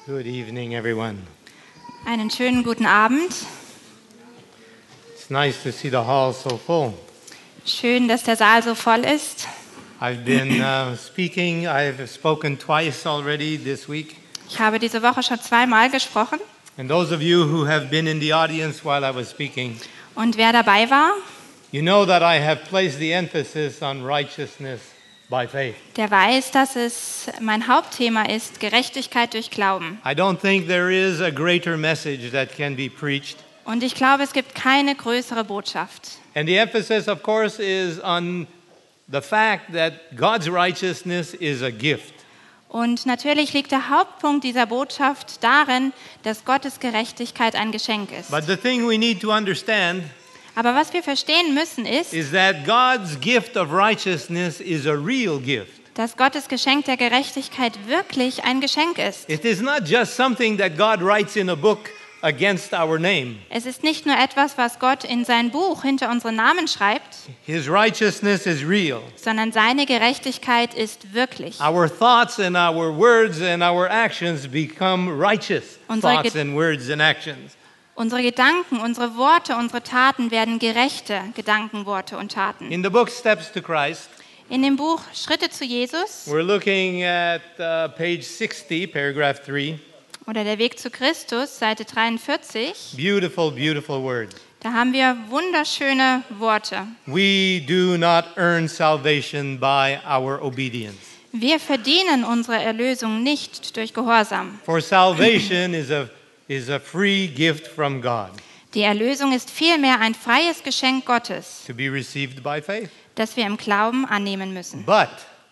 Good evening, everyone. Einen schönen guten Abend. It's nice to see the hall so full. Schön, dass der Saal so voll ist. I've been speaking. I've spoken twice already this week. Ich habe diese Woche schon zweimal gesprochen. And those of you who have been in the audience while I was speaking, Und wer dabei war, you know that I have placed the emphasis on righteousness by faith. der weiß, dass es mein Hauptthema ist, Gerechtigkeit durch Glauben. I don't think there is a greater message that can be preached. Und ich glaube, es gibt keine größere Botschaft. And the emphasis, of course, is on the fact that God's righteousness is a gift. Und natürlich liegt der Hauptpunkt dieser Botschaft darin, dass Gottes Gerechtigkeit ein Geschenk ist. But the thing we need to understand Aber was wir verstehen müssen ist, is that God's gift of righteousness is a real gift. dass Gottes Geschenk der Gerechtigkeit wirklich ein Geschenk ist. It is not just something that God writes in a book against our name. Es ist nicht nur etwas, was Gott in sein Buch hinter unseren Namen schreibt, His righteousness is real. sondern seine Gerechtigkeit ist wirklich. Our thoughts and our words and our actions become righteous Unsere thoughts Ge- and words and actions. Unsere Gedanken, unsere Worte, unsere Taten werden gerechte Gedanken, Worte und Taten. In the book Steps to Christ, In dem Buch Schritte zu Jesus we're looking at page 60, paragraph 3. oder Der Weg zu Christus, Seite 43, Beautiful, beautiful words. da haben wir wunderschöne Worte. We do not earn salvation by our obedience. Wir verdienen unsere Erlösung nicht durch Gehorsam. For salvation is a free gift from God Die Erlösung ist vielmehr ein freies Geschenk Gottes, to be received by faith. das wir im Glauben annehmen müssen. But,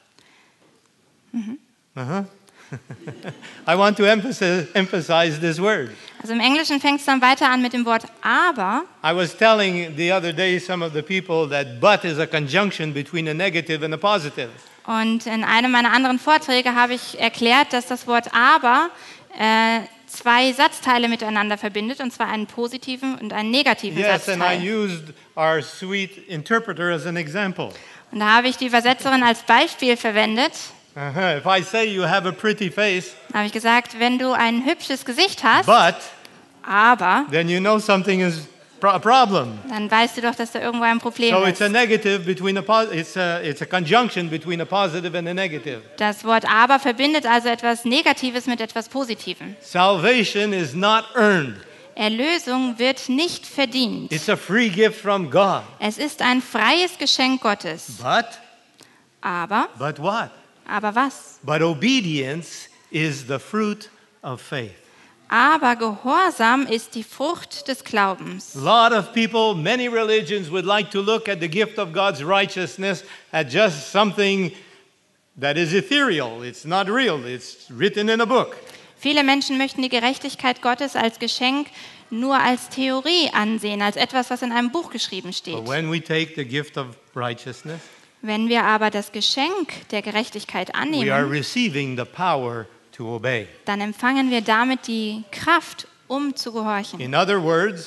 I want to emphasize this word. Also im Englischen fängt es dann weiter an mit dem Wort aber. I was telling the other day some of the people that but is a conjunction between a negative and a positive. Und in einem meiner anderen Vorträge habe ich erklärt, dass das Wort aber zwei Satzteile miteinander verbindet, und zwar einen positiven und einen negativen Yes, and I Satzteil. used our sweet interpreter as an example. Und da habe ich die Übersetzerin als Beispiel verwendet. If I say you have a pretty face, Da habe ich gesagt, wenn du ein hübsches Gesicht hast, but, aber, then you know something is a problem. dann weißt du doch, dass da irgendwo ein Problem So it's a ist. negative between it's a conjunction between a positive and a negative. Das Wort aber verbindet also etwas Negatives mit etwas Positivem. Salvation is not earned. Erlösung wird nicht verdient. It's a free gift from God. Es ist ein freies Geschenk Gottes. Aber What? was? But obedience is the fruit of faith. Aber Gehorsam ist die Frucht des Glaubens. A lot of people, many religions would like to look at the gift of God's righteousness as just something that is ethereal. It's not real. It's written in a book. Viele Menschen möchten die Gerechtigkeit Gottes als Geschenk nur als Theorie ansehen, als etwas, was in einem Buch geschrieben steht. But when we take the gift of righteousness, Wenn wir aber das Geschenk der Gerechtigkeit we are annehmen, receiving the power to obey. dann empfangen wir damit die Kraft, um zu gehorchen. In other words,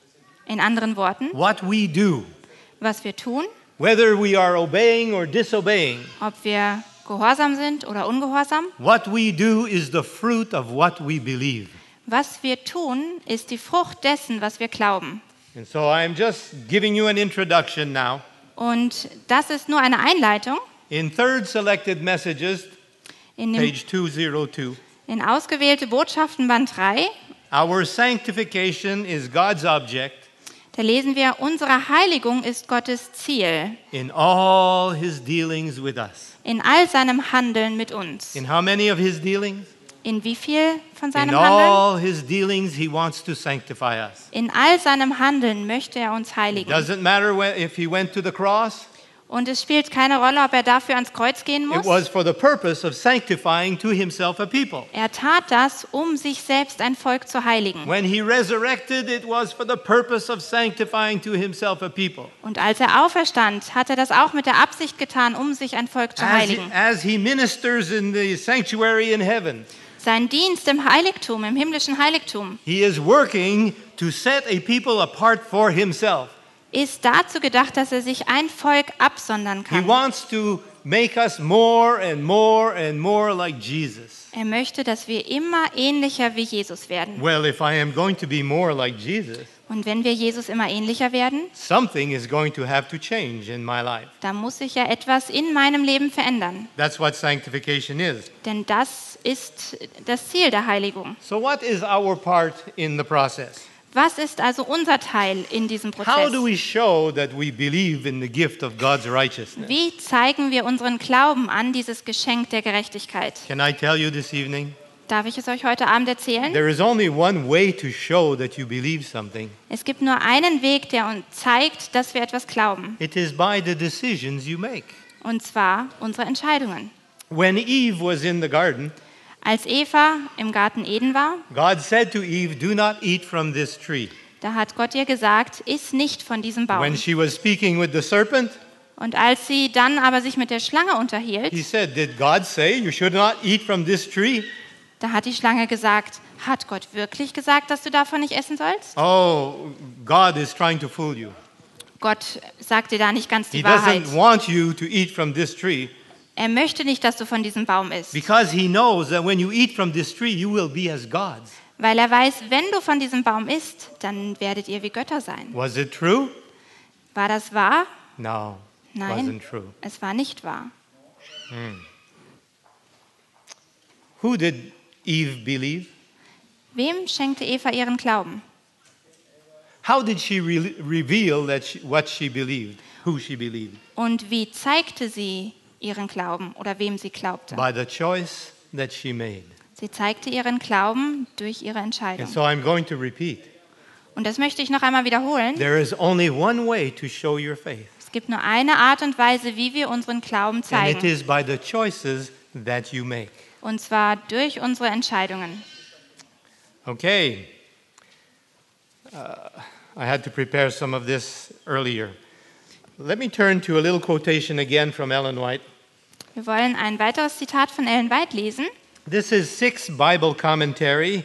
In anderen Worten, what we do, was wir tun, whether we are obeying or disobeying, ob wir gehorsam sind oder ungehorsam, what we do is the fruit of what we believe. was wir tun, ist die Frucht dessen, was wir glauben. And so I'm just giving you an introduction now. Und das ist nur eine Einleitung. In third selected messages, In, dem, page 202, in ausgewählte Botschaften Band 3, our sanctification is God's object da lesen wir, unsere Heiligung ist Gottes Ziel in all his dealings with us. in all seinem Handeln mit uns. In how many of his dealings? In wie viel von In seinem Handeln? all his dealings, he wants to sanctify us. In all seinem Handeln möchte er uns heiligen. Doesn't matter if he went to the cross. Und es spielt keine Rolle, ob er dafür ans Kreuz gehen It muss. was for the purpose of sanctifying to himself a people. Er tat das, um sich selbst ein Volk zu heiligen. When he resurrected, it was for the purpose of sanctifying to himself a people. Und als er auferstand, hat er das auch mit der Absicht getan, um sich ein Volk zu heiligen. As he ministers in the sanctuary in heaven, Sein Dienst im Heiligtum, im himmlischen Heiligtum, he is working to set a people apart for himself. ist dazu gedacht, dass er sich ein Volk absondern He kann. wants to make us more and more and more like Jesus. Er möchte, dass wir immer ähnlicher wie Jesus werden. Well, if I am going to be more like Jesus, Und wenn wir Jesus immer ähnlicher werden, something is going to have to change in my life. dann muss sich ja etwas in meinem Leben verändern. That's what sanctification is. Denn das ist das Ziel der Heiligung. So what is our part in the process? Was ist also unser Teil in diesem How Prozess? do we show that we believe in the gift of God's righteousness? Wie zeigen wir unseren Glauben an dieses Geschenk der Gerechtigkeit? Can I tell you this evening? Darf ich es euch heute Abend erzählen? There is only one way to show that you believe something. Es gibt nur einen Weg, der uns zeigt, dass wir etwas glauben. It is by the decisions you make. Und zwar unsere Entscheidungen. When Eve was in the garden, Als Eva im Garten Eden war, God said to Eve, "Do not eat from this tree." da hat Gott ihr gesagt, iss nicht von diesem When Baum. she was speaking with the serpent, Und als sie dann aber sich mit der Schlange unterhielt, he said, "Did God say you should not eat from this tree?" da hat die Schlange gesagt, hat Gott wirklich gesagt, dass du davon nicht essen sollst? Oh, God is trying to fool you. Gott sagt dir da nicht ganz He die Wahrheit. doesn't want you to eat from this tree Er möchte nicht, dass du von diesem Baum isst, because he knows that when you eat from this tree, you will be as gods. weil er weiß, wenn du von diesem Baum isst, dann werdet ihr wie Götter sein. Was it true? War das wahr? No, Nein, wasn't true. es war nicht wahr. Who did Eve believe? Wem schenkte Eva ihren Glauben? How did she reveal what she believed, who she believed? Und wie zeigte sie ihren Glauben oder wem sie glaubte? By the choice that she made. Sie zeigte ihren Glauben durch ihre And Entscheidung. so I'm going to repeat. Und das möchte ich noch einmal wiederholen. There is only one way to show your faith, Es gibt nur eine Art und Weise, wie wir unseren Glauben and it zeigen. is by the choices that you make. Und zwar durch unsere Entscheidungen. Okay. I had to prepare some of this earlier. Let me turn to a little quotation again from Ellen White. Wir wollen ein weiteres Zitat von Ellen White lesen. This is 6 Bible Commentary,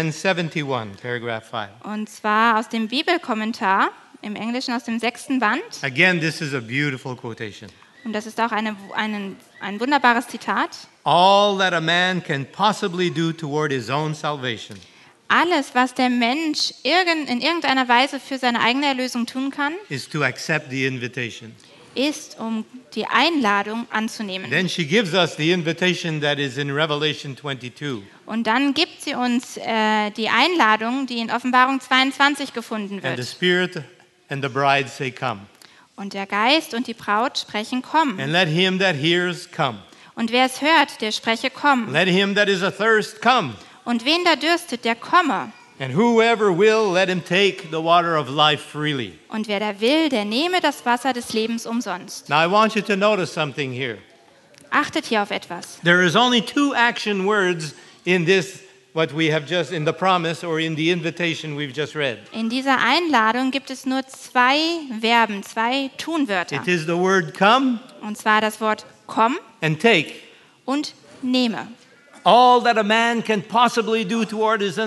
1071, paragraph 5. Und zwar aus dem Bibelkommentar, im Englischen aus dem 6. Band. Again, this is a beautiful quotation. Und das ist auch ein wunderbares Zitat. All that a man can possibly do toward his own salvation Alles, was der Mensch in irgendeiner Weise für seine eigene Erlösung tun kann, is to accept the invitation. ist, um die Einladung anzunehmen. Then she gives us the invitation that is in Revelation 22. Und dann gibt sie uns die Einladung, die in Offenbarung 22 gefunden And the wird. Spirit and the bride say, "Come." Und der Geist und die Braut sprechen, komm. And let him that hears come. Und wer es hört, der spreche, komm. Let him that is athirst come. Und wen da dürstet, der komme. And whoever will, let him take the water of life freely. Und wer da will, der nehme das Wasser des Lebens umsonst. Now I want you to notice something here. Achtet hier auf etwas. There is only 2 action words in this, what we have just, in the promise or in the invitation we've just read. In dieser Einladung gibt es nur 2 Verben, 2 Tunwörter. It is the word come Und zwar das Wort komm and take. und nehme. All that a man can possibly do toward his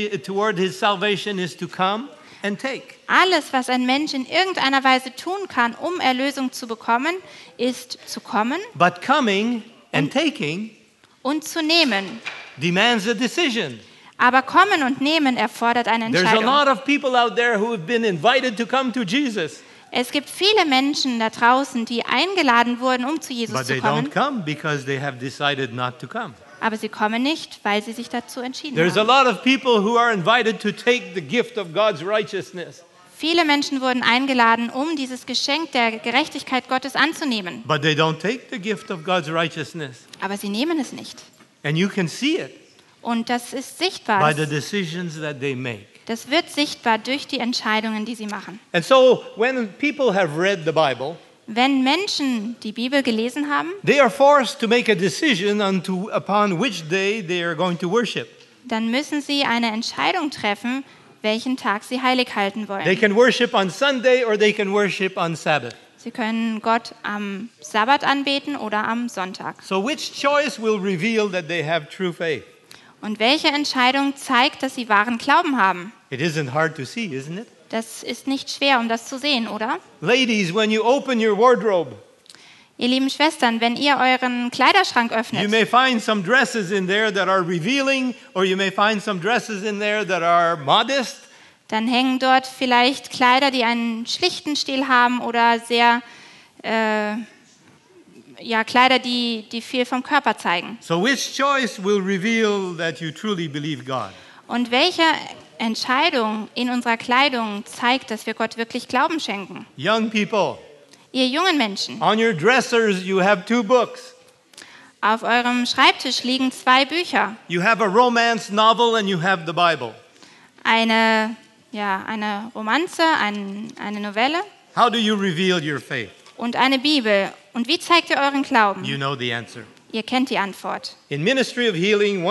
salvation is to come and take. Alles, was ein Mensch in irgendeiner Weise tun kann, um Erlösung zu bekommen, ist zu kommen But coming and taking und zu nehmen. demands a decision. Aber kommen und nehmen erfordert eine There's a Entscheidung. lot of people out there who have been invited to come to Jesus, Es gibt viele Menschen da draußen, die eingeladen wurden, um zu Jesus but zu they kommen, don't come because they have decided not to come. aber sie kommen nicht, weil sie sich dazu entschieden There's a haben. lot of people who are invited to take the gift of God's righteousness, Viele Menschen wurden eingeladen, um dieses Geschenk der Gerechtigkeit Gottes anzunehmen, but they don't take the gift of God's righteousness. aber sie nehmen es nicht. And you can see it Und das ist by sichtbar. the decisions that they make. Das wird sichtbar durch die Entscheidungen, die sie machen. And so when people have read the Bible, Wenn Menschen die Bibel gelesen haben, they are forced to make a decision upon which day they are going to worship. dann müssen sie eine Entscheidung treffen, welchen Tag sie heilig halten They wollen. can worship on Sunday or they can worship on Sabbath. Sie können Gott am Sabbat anbeten oder am Sonntag. So which choice will reveal that they have true faith? Und welche Entscheidung zeigt, dass sie wahren Glauben haben? It isn't hard to see, isn't it? Das ist nicht schwer, um das zu sehen, oder? Ladies, when you open your wardrobe, Ihr lieben Schwestern, wenn ihr euren Kleiderschrank You öffnet, may find some dresses in there that are revealing, or you may find some dresses in there that are modest. dann hängen dort vielleicht Kleider, die einen schlichten Stil haben oder sehr, Kleider, die viel vom Körper zeigen. So which choice will reveal that you truly believe God? Und welche Entscheidung in unserer Kleidung zeigt, dass wir Gott wirklich Glauben schenken? Young people, Ihr jungen Menschen, on your dressers you have 2 books. auf eurem Schreibtisch liegen 2 Bücher. You have a romance novel and you have the Bible. Eine Romanze, eine Novelle How do you reveal your faith? und eine Bibel. Und wie zeigt ihr euren Glauben? You know the answer. Ihr kennt die Antwort. In Ministry of Healing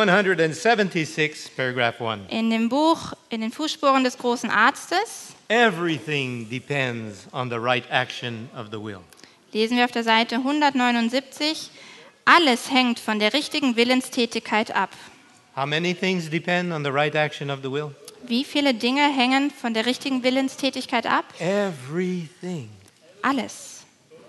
176, paragraph 1, In dem Buch In den Fußspuren des großen Arztes everything depends on the right action of the will. lesen wir auf der Seite 179, alles hängt von der richtigen Willenstätigkeit ab. How many things depend on the right action of the will? Wie viele Dinge hängen von der richtigen Willenstätigkeit ab? Everything. Alles.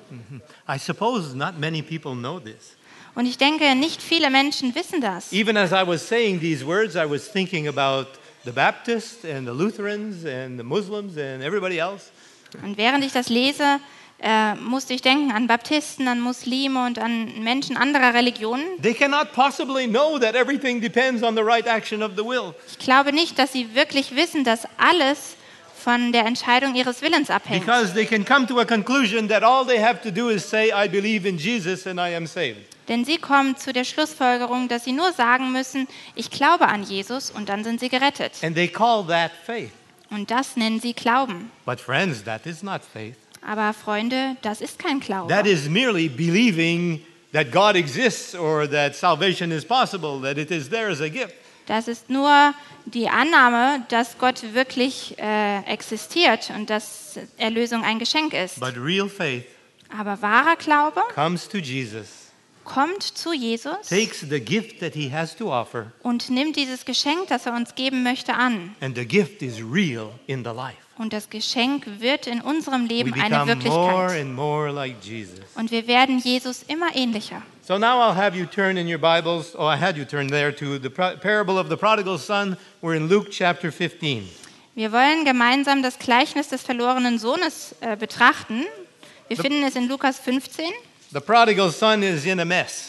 I suppose not many people know this. Und ich denke, nicht viele Menschen wissen das. Even as I was saying these words, I was thinking about the Baptists and the Lutherans and the Muslims and everybody else. Und während ich das lese, musste ich denken an Baptisten, an Muslime und an Menschen anderer Religionen. They cannot possibly know that everything depends on the right action of the will. Ich glaube nicht, dass sie wirklich wissen, dass alles von der Entscheidung ihres Willens abhängt. Because they can come to a conclusion that all they have to do is say, I believe in Jesus and I am saved. Denn sie kommen zu der Schlussfolgerung, dass sie nur sagen müssen, ich glaube an Jesus und dann sind sie gerettet. And they call that faith. Und das nennen sie Glauben. But friends, that is not faith. Aber Freunde, das ist kein Glaube. That is merely believing that God exists or that salvation is possible, that it is there as a gift. Das ist nur die Annahme, dass Gott wirklich existiert und dass Erlösung ein Geschenk ist. But real faith Aber wahrer Glaube comes to Jesus, kommt zu Jesus takes the gift that he has to offer, und nimmt dieses Geschenk, das er uns geben möchte, an. and the gift is real in the life. Und das Geschenk wird in unserem We Leben eine become more Wirklichkeit. and more like Jesus. Und wir werden Jesus immer ähnlicher. So now I'll have you turn in your Bibles, I had you turn there to the parable of the prodigal son. We're in Luke chapter 15. Wir wollen gemeinsam das Gleichnis des verlorenen Sohnes betrachten. Wir finden es in Lukas 15. The prodigal son is in a mess.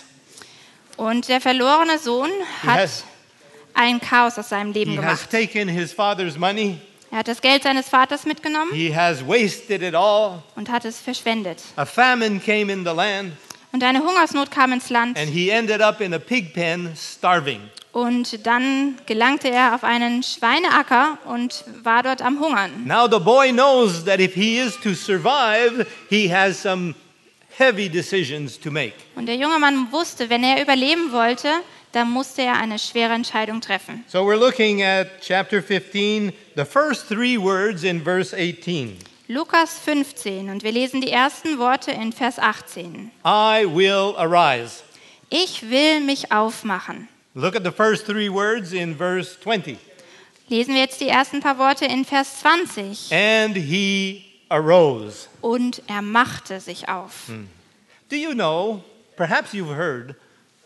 Und der verlorene Sohn hat has- ein Chaos aus seinem Leben He has gemacht. taken his father's money. Er hat das Geld seines Vaters mitgenommen He has wasted it all. und hat es verschwendet. A famine came in the land, Und eine Hungersnot kam ins Land. and he ended up in a pig pen starving. Und dann gelangte er auf einen Schweineacker und war dort am Hungern. Now the boy knows that if he is to survive, he has some heavy decisions to make. Und der junge Mann wusste, wenn er überleben wollte, dann musste er eine schwere Entscheidung treffen. So we're looking at chapter 15, the first 3 words in verse 18. Lukas 15 und wir lesen die ersten Worte in Vers 18. I will arise. Ich will mich aufmachen. Look at the first 3 words in verse 20. Lesen wir jetzt die ersten paar Worte in Vers 20. And he arose. Und er machte sich auf. Do you know, perhaps you've heard,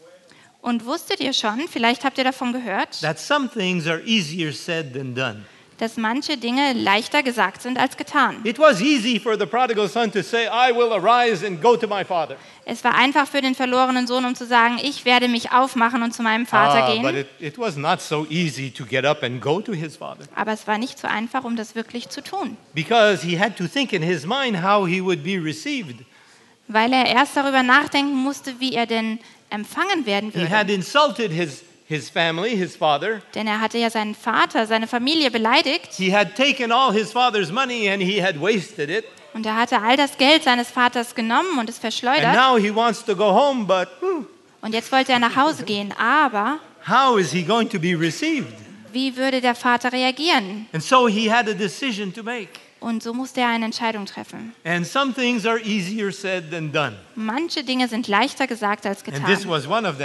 Und wusstet ihr schon, vielleicht habt ihr davon gehört, that some things are easier said than done. dass manche Dinge leichter gesagt sind als getan. It was easy for the prodigal son to say, I will arise and go to my father. Es war einfach für den verlorenen Sohn, um zu sagen, ich werde mich aufmachen und zu meinem Vater But gehen. it was not so easy to get up and go to his father, Aber es war nicht so einfach, um das wirklich zu tun. because he had to think in his mind how he would be received. Weil er erst darüber nachdenken musste, wie er denn empfangen werden He had würde. insulted his family, his father. Denn er hatte ja seinen Vater, seine Familie beleidigt. He had taken all his father's money and he had wasted it. Und er hatte all das Geld seines Vaters genommen und es And verschleudert. now he wants to go home, but Und jetzt wollte er nach Hause gehen. Aber how is he going to be received? wie würde der Vater reagieren? And so he had a decision to make. Und so musste er eine Entscheidung treffen. And some things are easier said than done. Manche Dinge sind leichter gesagt als And this getan. was one of them.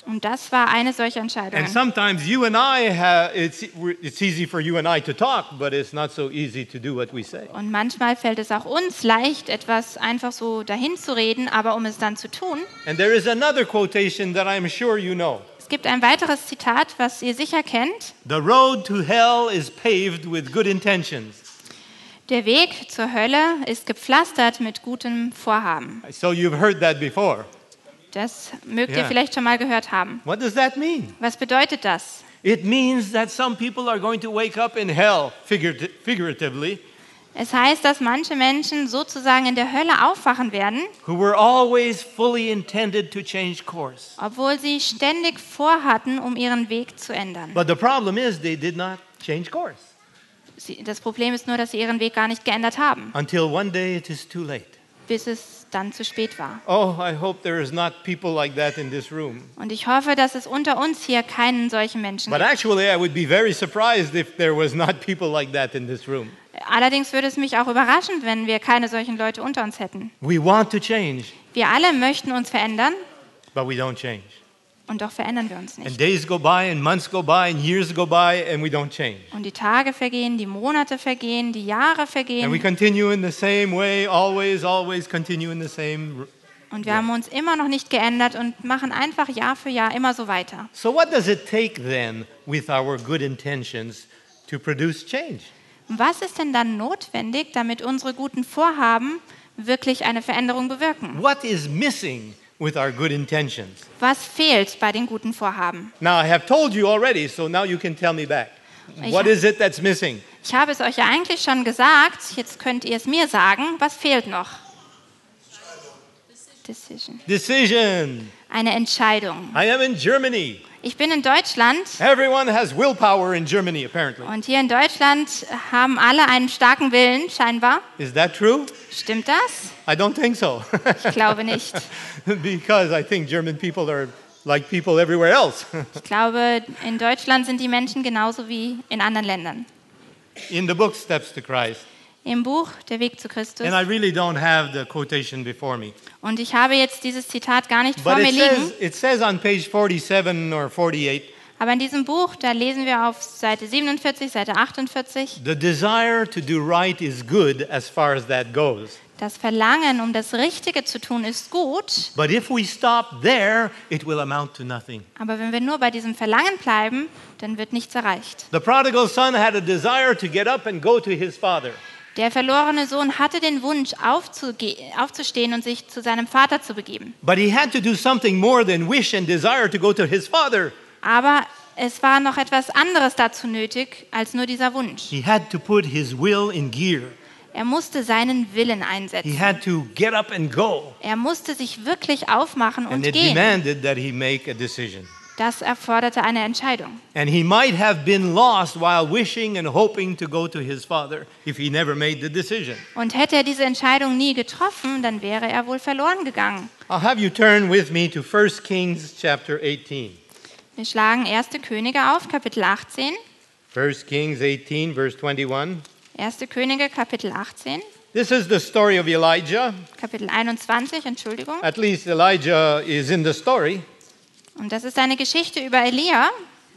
Und das war eine solche And Entscheidung. sometimes you and I it's easy for you and I to talk, but it's not so easy to do what we say. Und manchmal fällt es auch uns leicht, etwas einfach so dahin zu reden, aber um es dann zu tun. And there is another quotation that I'm sure you know. Es gibt ein weiteres Zitat, was ihr sicher kennt. The road to hell is paved with good intentions. Der Weg zur Hölle ist gepflastert mit gutem Vorhaben. So you've heard that before. Das mögt ihr Ja. vielleicht schon mal gehört haben. What does that mean? Was bedeutet das? It means that some people are going to wake up in hell, figuratively, Es heißt, dass manche Menschen sozusagen in der Hölle aufwachen werden, who were always fully intended to change course. obwohl sie ständig vorhatten, um ihren Weg zu ändern. But the problem is they did not change course Das Problem ist nur, dass sie ihren Weg gar nicht geändert haben, until one day it is too late. bis es dann zu spät war. Oh, I hope there is not people like that in this room. Und ich hoffe, dass es unter uns hier keinen solchen Menschen But gibt. actually, I would be very surprised if there was not people like that in this room. Allerdings würde es mich auch überraschen, wenn wir keine solchen Leute unter uns hätten. We want to change, Wir alle möchten uns verändern but we don't change. und doch verändern wir uns And nicht. days go by, and months go by, and years go by, and we don't change. Und die Tage vergehen, die Monate vergehen, die Jahre And we vergehen continue in the same way, always continue in the same. und wir haben uns immer noch nicht geändert und machen einfach Jahr für Jahr immer so weiter. So, what does it take then with our good intentions to produce change? Was ist denn dann notwendig, damit unsere guten Vorhaben wirklich eine Veränderung bewirken? What is missing with our good intentions? Was fehlt bei den guten Vorhaben? Now, I have told you already, so now you can tell me back. What is it that's missing? Ich habe es euch ja eigentlich schon gesagt, jetzt könnt ihr es mir sagen. Was fehlt noch? Decision. Eine Entscheidung. I am in Germany. Ich bin in Deutschland Everyone has willpower in Germany, apparently. und hier in Deutschland haben alle einen starken Willen, scheinbar. Is that true? Stimmt das? I don't think so. Ich glaube nicht. Because I think German people are like people everywhere else. Ich glaube, in Deutschland sind die Menschen genauso wie in anderen Ländern. In the book Steps to Christ. Im Buch Der Weg zu Christus. And I really don't have the quotation before me. Und ich habe jetzt dieses Zitat gar nicht vor But mir liegen. it says on page 47 or 48, Aber in diesem Buch, da lesen wir auf Seite 47, Seite 48, the desire to do right is good as far as that goes. das Verlangen, um das Richtige zu tun, ist gut. But if we stop there, it will amount to nothing. Aber wenn wir nur bei diesem Verlangen bleiben, dann wird nichts erreicht. The prodigal son had a desire to get up and go to his father. Der verlorene Sohn hatte den Wunsch, aufzustehen und sich zu seinem Vater zu begeben. But he had to do something more than wish and desire to go to his father. Aber es war noch etwas anderes dazu nötig, als nur dieser Wunsch. He had to put his will in gear. Er musste seinen Willen He einsetzen. had to get up and go. Er musste sich wirklich aufmachen und And it gehen. demanded that he make a decision. Das erforderte eine Entscheidung. And he might have been lost while wishing and hoping to go to his father if he never made the decision. Und hätte er diese Entscheidung nie getroffen, dann wäre er wohl verloren gegangen. I'll have you turn with me to 1 Kings chapter 18. Wir schlagen 1. Könige auf, Kapitel 18. 1 Kings 18, verse 21. 1. Könige, Kapitel 18. This is the story of Elijah. Kapitel 21, Entschuldigung. At least Elijah is in the story. Und das ist eine Geschichte über Elia.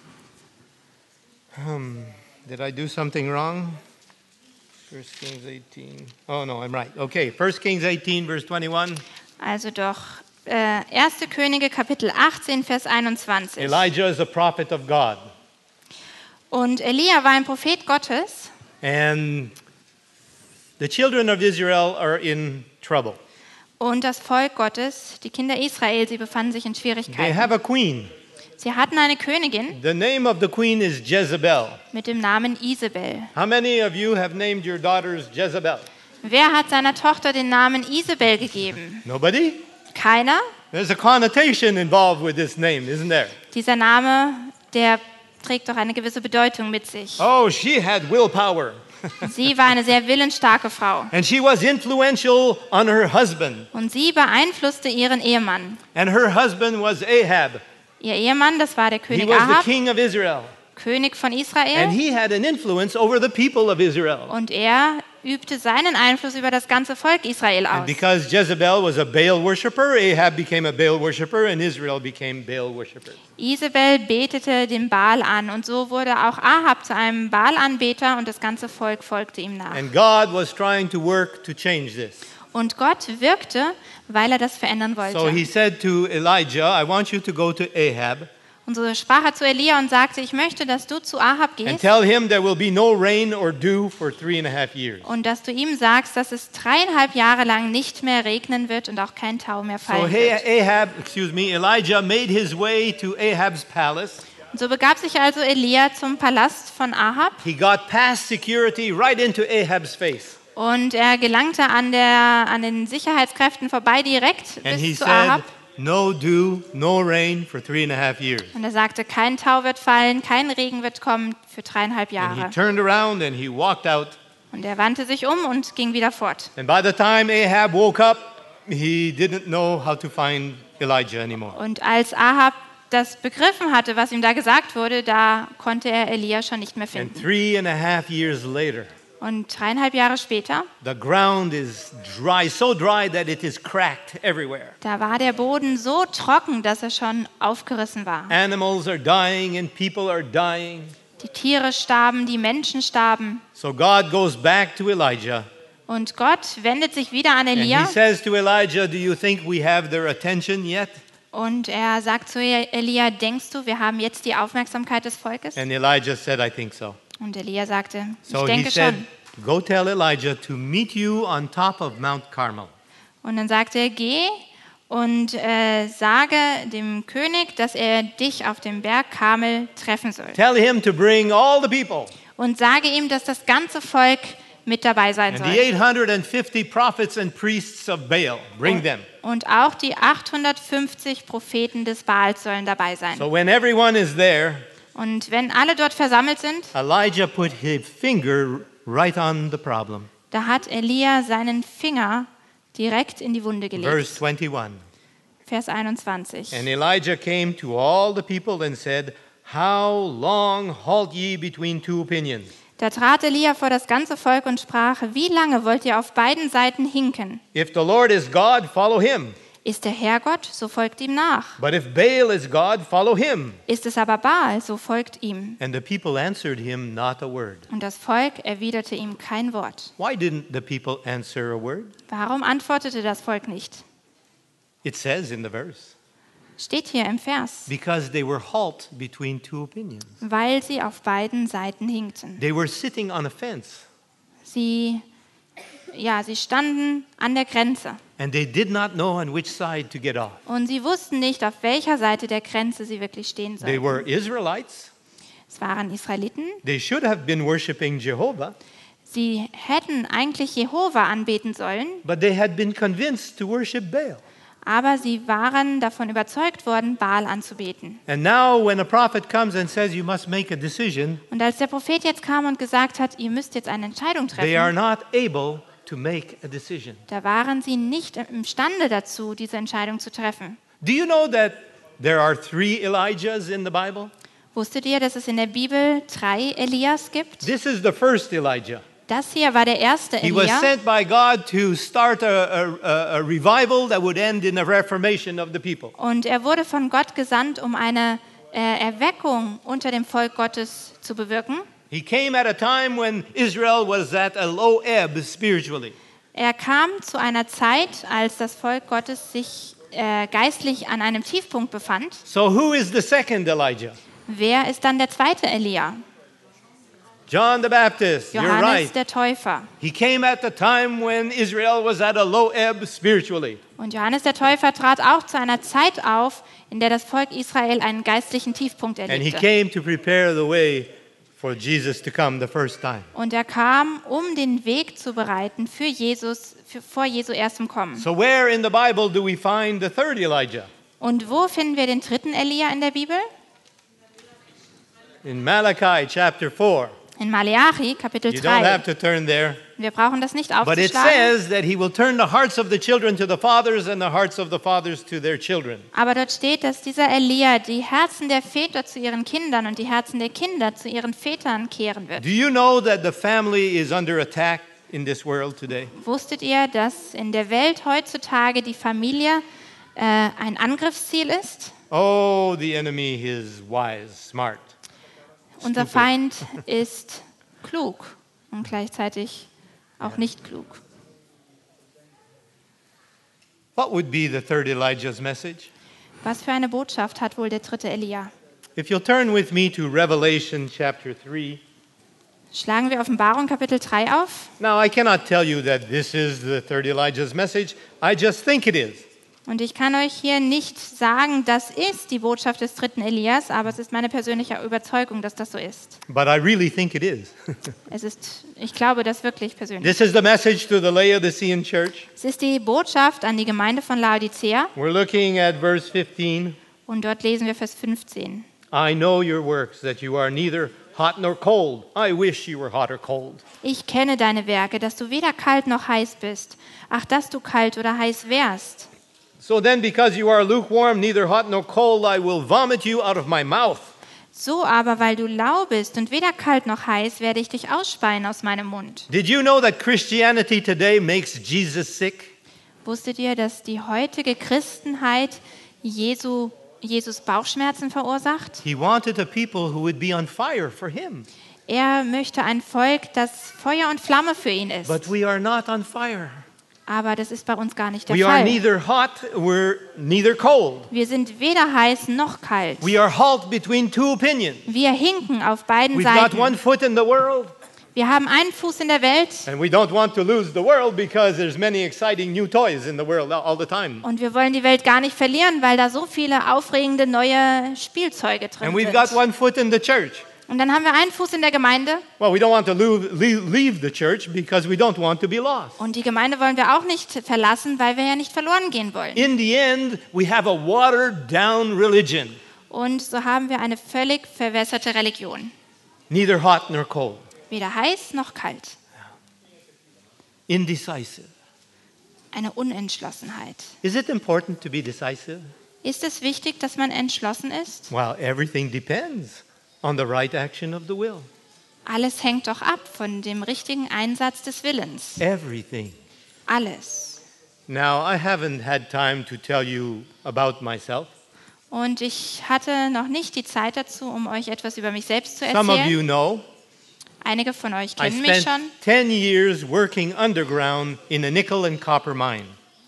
Did I do something wrong? 1 Kings 18. Oh, no, I'm right. Okay, 1 Kings 18, verse 21. Also doch 1. Könige, Kapitel 18, Vers 21. Elijah is a prophet of God. Und Elia war ein Prophet Gottes. And the children of Israel are in trouble. Und das Volk Gottes, die Kinder Israel, sie befanden sich in They Schwierigkeiten. have a queen. Sie hatten eine Königin The name of the queen is Jezebel. mit dem Namen Isabel. How many of you have named your daughters Jezebel? Wer hat seiner Tochter den Namen Isabel gegeben? Nobody? Keiner? There's a connotation involved with this name, isn't there? Dieser Name, der trägt doch eine gewisse Bedeutung mit sich. Oh, she had willpower. Sie war eine sehr willensstarke Frau. And she was influential on her husband. Und sie beeinflusste ihren Ehemann. And her husband was Ahab. Ihr Ehemann, das war der He König was the Ahab, king of Israel. König von And Israel. he had an influence over the people of Israel. Und er übte seinen Einfluss über das ganze Volk Israel And aus. because Jezebel was a Baal worshiper, Ahab became a Baal worshiper, and Israel became Baal worshippers. Isabel betete den Baal an und so wurde auch Ahab zu einem Baalanbeter und das ganze Volk folgte ihm nach. And God was trying to work to change this. Und Gott wirkte, weil er das verändern wollte. So he said to Elijah, I want you to go to Ahab Und so sprach er zu Elia und sagte, ich möchte, dass du zu Ahab and gehst tell him there will be no rain or dew for 3.5 years. und dass du ihm sagst, dass es 3,5 Jahre lang nicht mehr regnen wird und auch kein Tau mehr So fallen wird. Elijah made his way to Ahab's palace. Und so begab sich also Elia zum Palast von Ahab He got past security right into Ahab's face. und er gelangte an den Sicherheitskräften vorbei direkt And he bis zu said, Ahab. no dew, no rain for 3.5 years. Und er sagte, kein Tau wird fallen, kein Regen wird kommen für 3,5 And he Jahre. turned around and he walked out. Und er wandte sich um und ging wieder fort. And by the time Ahab woke up, he didn't know how to find Elijah anymore. Und als Ahab das begriffen hatte, was ihm da gesagt wurde, da konnte er Elia schon nicht mehr And finden. 3.5 years later, Und 3,5 Jahre später, the ground is dry, so dry that it is cracked everywhere. da war der Boden so trocken, dass er schon aufgerissen war. Animals are dying and people are dying. Die Tiere starben, die Menschen starben. So God goes back to Elijah Und Gott wendet sich wieder an and he Elia says to Elijah, do you think we have their attention yet? und er sagt zu Elia, denkst du, wir haben jetzt die Aufmerksamkeit des Volkes? And Elijah said, I think so. Und Elia sagte, ich So he denke said, schon. go tell Elijah to meet you on top of Mount Carmel. Und dann sagte er, geh und sage dem König, dass er dich auf dem Berg Karmel treffen soll. Tell him to bring all the people Und sage ihm, dass das ganze Volk mit dabei sein and the soll. 850 prophets and priests of Baal. Bring them. Und auch die 850 Propheten des Baals sollen dabei sein. So when everyone is there, Und wenn alle dort versammelt sind, Elijah put his finger right on the problem. da hat Elia seinen Finger direkt in die Wunde gelegt. Verse 21. Vers 21. And Elijah came to all the people and said, how long halt ye between two opinions? Da trat Elia vor das ganze Volk und sprach, wie lange wollt ihr auf beiden Seiten hinken? If the Lord is God, follow him. Ist der Herr Gott, so folgt ihm nach. But if Baal is God, follow him. Ist es aber Baal, so folgt ihm. And the people answered him not a word. Und das Volk erwiderte ihm kein Wort. Why didn't the people answer a word? Warum antwortete das Volk nicht? It says in the verse, Steht hier im Vers. because they were halt between two opinions. Weil sie auf beiden Seiten hinkten. They were sitting on a fence Sie standen an der Grenze. and they did not know on which side to get off. Und sie wussten nicht, auf welcher Seite der Grenze sie wirklich stehen They sollten. were Israelites. Es waren Israeliten. They should have been worshiping Jehovah, Sie hätten eigentlich Jehova anbeten sollen, but they had been convinced to worship Baal. aber sie waren davon überzeugt worden, Baal anzubeten. And now when a prophet comes and says you must make a decision, Und als der Prophet jetzt kam und gesagt hat, ihr müsst jetzt eine Entscheidung they are treffen, not able to make a decision. da waren sie nicht imstande dazu, diese Entscheidung zu treffen. Do you know that there are 3 Elijahs in the Bible? Wusstet ihr, dass es in der Bibel 3 Elias gibt? This is the first Elijah. Das hier war der erste He was Elia. sent by God to start a revival that would end in a reformation of the people. Und er wurde von Gott gesandt, um eine Erweckung unter dem Volk Gottes zu bewirken. He came at a time when Israel was at a low ebb spiritually. Er kam zu einer Zeit, als das Volk Gottes sich geistlich an einem Tiefpunkt befand. So who is the second Elijah? Wer ist dann der zweite Elia? John the Baptist. You're Johannes right. der Täufer. He came at the time when Israel was at a low ebb spiritually. Und Johannes der Täufer trat auch zu einer Zeit auf, in der das Volk Israel einen geistlichen Tiefpunkt And he erlebte. came to prepare the way for Jesus to come the first time. Und er kam, um den Weg zu bereiten für Jesus, vor Jesu erstem Kommen. So where in the Bible do we find the third Elijah? Und wo finden wir den dritten Elia in der Bibel? In Malachi chapter 4. In Maleachi, Kapitel You don't 3. have to turn there. Wir brauchen das nicht But it aufzuschlagen. says that he will turn the hearts of the children to the fathers and the hearts of the fathers to their children. Aber dort steht, dass dieser Elia die Herzen der Väter zu ihren Kindern und die Herzen der Kinder zu ihren Vätern kehren wird. Do you know that the family is under attack in this world today? Wusstet ihr, dass in der Welt heutzutage die Familie ein Angriffsziel ist? Oh, the enemy is wise, smart. Unser Stupid. Feind ist klug und gleichzeitig auch nicht klug. What would be the third Elijah's message? Was für eine Botschaft hat wohl der dritte Elia? If you'll turn with me to Revelation chapter 3. Schlagen wir Offenbarung Kapitel 3 auf. Now, I cannot tell you that this is the third Elijah's message. I just think it is. Und ich kann euch hier nicht sagen, das ist die Botschaft des dritten Elias, aber es ist meine persönliche Überzeugung, dass das so ist. But I really think it is. Ich glaube das wirklich persönlich. This is the message to the Laodicean church. Es ist die Botschaft an die Gemeinde von Laodicea We're looking at verse 15. und dort lesen wir Vers 15. I know your works, that you are neither hot nor cold. I wish you were hot or cold. Ich kenne deine Werke, dass du weder kalt noch heiß bist. Ach, dass du kalt oder heiß wärst. So then, because you are lukewarm, neither hot nor cold, I will vomit you out of my mouth. So aber, weil du lau bist und weder kalt noch heiß, werde ich dich ausspeien aus meinem Mund. Did you know that Christianity today makes Jesus sick? Wusstet ihr, dass die heutige Christenheit Jesus Bauchschmerzen verursacht? He wanted a people who would be on fire for him. Er möchte ein Volk, das Feuer und Flamme für ihn ist. But we are not on fire. Aber das ist bei uns gar nicht der We are Fall. neither hot, we're neither cold. Wir sind weder heiß noch kalt. We are halt between two opinions. Wir hinken auf beiden We've got Seiten. one foot in the world, Wir haben einen Fuß in der Welt and we don't want to lose the world because there's many exciting new toys in the world all the time. und wir wollen die Welt gar nicht verlieren, weil da so viele aufregende neue Spielzeuge drin And we've got sind. one foot in the church. Und dann haben wir einen Fuß in der Gemeinde Well, we don't want to leave the church because we don't want to be lost. und die Gemeinde wollen wir auch nicht verlassen, weil wir ja nicht verloren gehen wollen. In the end, we have a watered down religion, Und so haben wir eine völlig verwässerte Religion. neither hot nor cold, Weder heiß noch kalt. indecisive. Eine Unentschlossenheit. Is it important to be decisive? Ist es wichtig, dass man entschlossen ist? Well, everything depends on the right action of the will. Alles hängt doch ab von dem richtigen Einsatz des Willens. Everything. Alles. Now, I haven't had time to tell you about myself. Und ich hatte noch nicht die Zeit dazu, um euch etwas über mich selbst zu Some of you erzählen. know Einige von euch I kennen mich spent schon. 10 years working underground in a nickel and copper mine.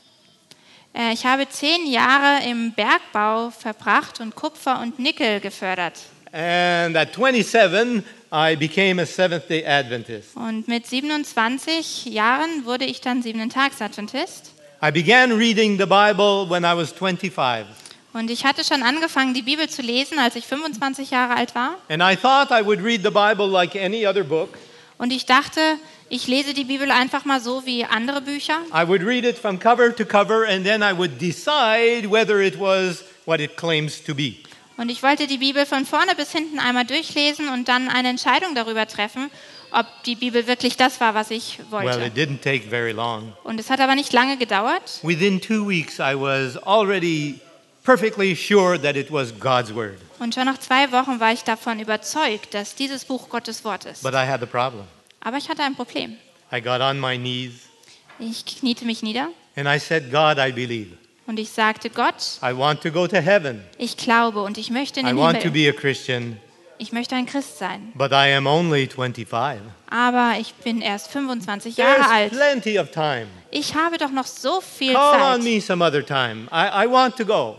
Ich habe 10 Jahre im Bergbau verbracht und Kupfer und Nickel gefördert. And at 27, I became a Seventh-day Adventist. Und mit 27 Jahren wurde ich dann Siebenten-Tags-Adventist. I began reading the Bible when I was 25. Und ich hatte schon angefangen, die Bibel zu lesen, als ich 25 Jahre alt war. And I thought I would read the Bible like any other book. Und ich dachte, ich lese die Bibel einfach mal so wie andere Bücher. I would read it from cover to cover, and then I would decide whether it was what it claims to be. Und ich wollte die Bibel von vorne bis hinten einmal durchlesen und dann eine Entscheidung darüber treffen, ob die Bibel wirklich das war, was ich Well, wollte. it didn't take very long. Und es hat aber nicht lange gedauert. Within 2 weeks, I was already perfectly sure that it was God's Word. Und schon nach 2 Wochen war ich davon überzeugt, dass dieses Buch Gottes Wort ist. But I had a problem. Aber ich hatte ein Problem. I got on my knees, Ich kniete mich nieder and I said, God, I believe. und ich sagte, Gott, I want to go to heaven. ich glaube und ich möchte in I den want to Himmel. be a Christian, Ich möchte ein Christ sein. but I am only 25. Aber ich bin erst 25 There's Jahre alt. plenty of time. Ich habe doch noch so viel Call on Zeit. me some other time. I want to go.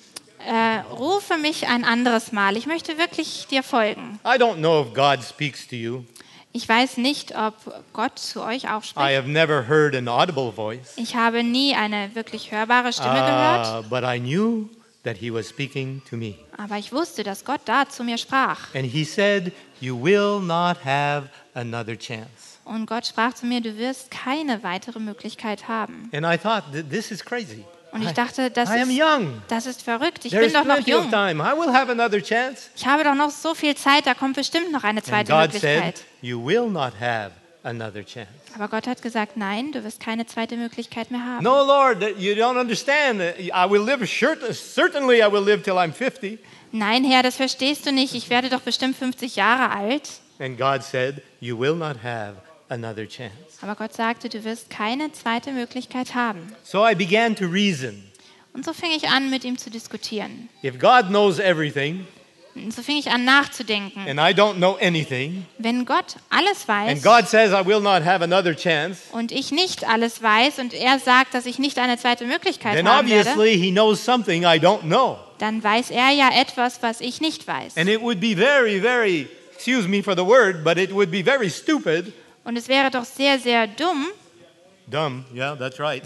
Rufe mich ein anderes Mal. Ich möchte wirklich dir folgen. I don't know if God speaks to you. Ich weiß nicht, ob Gott zu euch auch I spricht. have never heard an audible voice. Ich habe nie eine wirklich hörbare Stimme gehört, But I knew that he was speaking to me. aber ich wusste, dass Gott da zu mir sprach. And he said, you will not have another chance. Und Gott sprach zu mir, du wirst keine weitere Möglichkeit haben. And I thought, this is crazy. Und ich dachte, das I am young. ist verrückt. Ich There's bin doch noch plenty of jung. time. I will have another chance. Ich habe doch noch so viel Zeit, da kommt bestimmt noch eine And zweite God Möglichkeit. said, you will not have another chance. Aber Gott hat gesagt, nein, du wirst keine zweite Möglichkeit mehr haben. No, Lord, you don't understand. I will live, certainly I will live till I'm 50. Nein, Herr, das verstehst du nicht. Ich werde doch bestimmt 50 Jahre alt. And God said, you will not have another chance. Aber Gott sagte, du wirst keine zweite Möglichkeit haben. So I began to reason. Und so fing ich an, mit ihm zu diskutieren. If God knows everything Und so fing ich an, nachzudenken. and I don't know anything, Wenn Gott alles and weiß God says I will not have another chance, und ich nicht alles weiß und er sagt, dass ich nicht eine zweite Möglichkeit then haben werde, obviously He knows something I don't know. dann weiß er ja etwas, was ich nicht weiß. And it would be very, very, excuse me for the word, but it would be very stupid. Und es wäre doch sehr, sehr dumm, Dumb, yeah, that's right.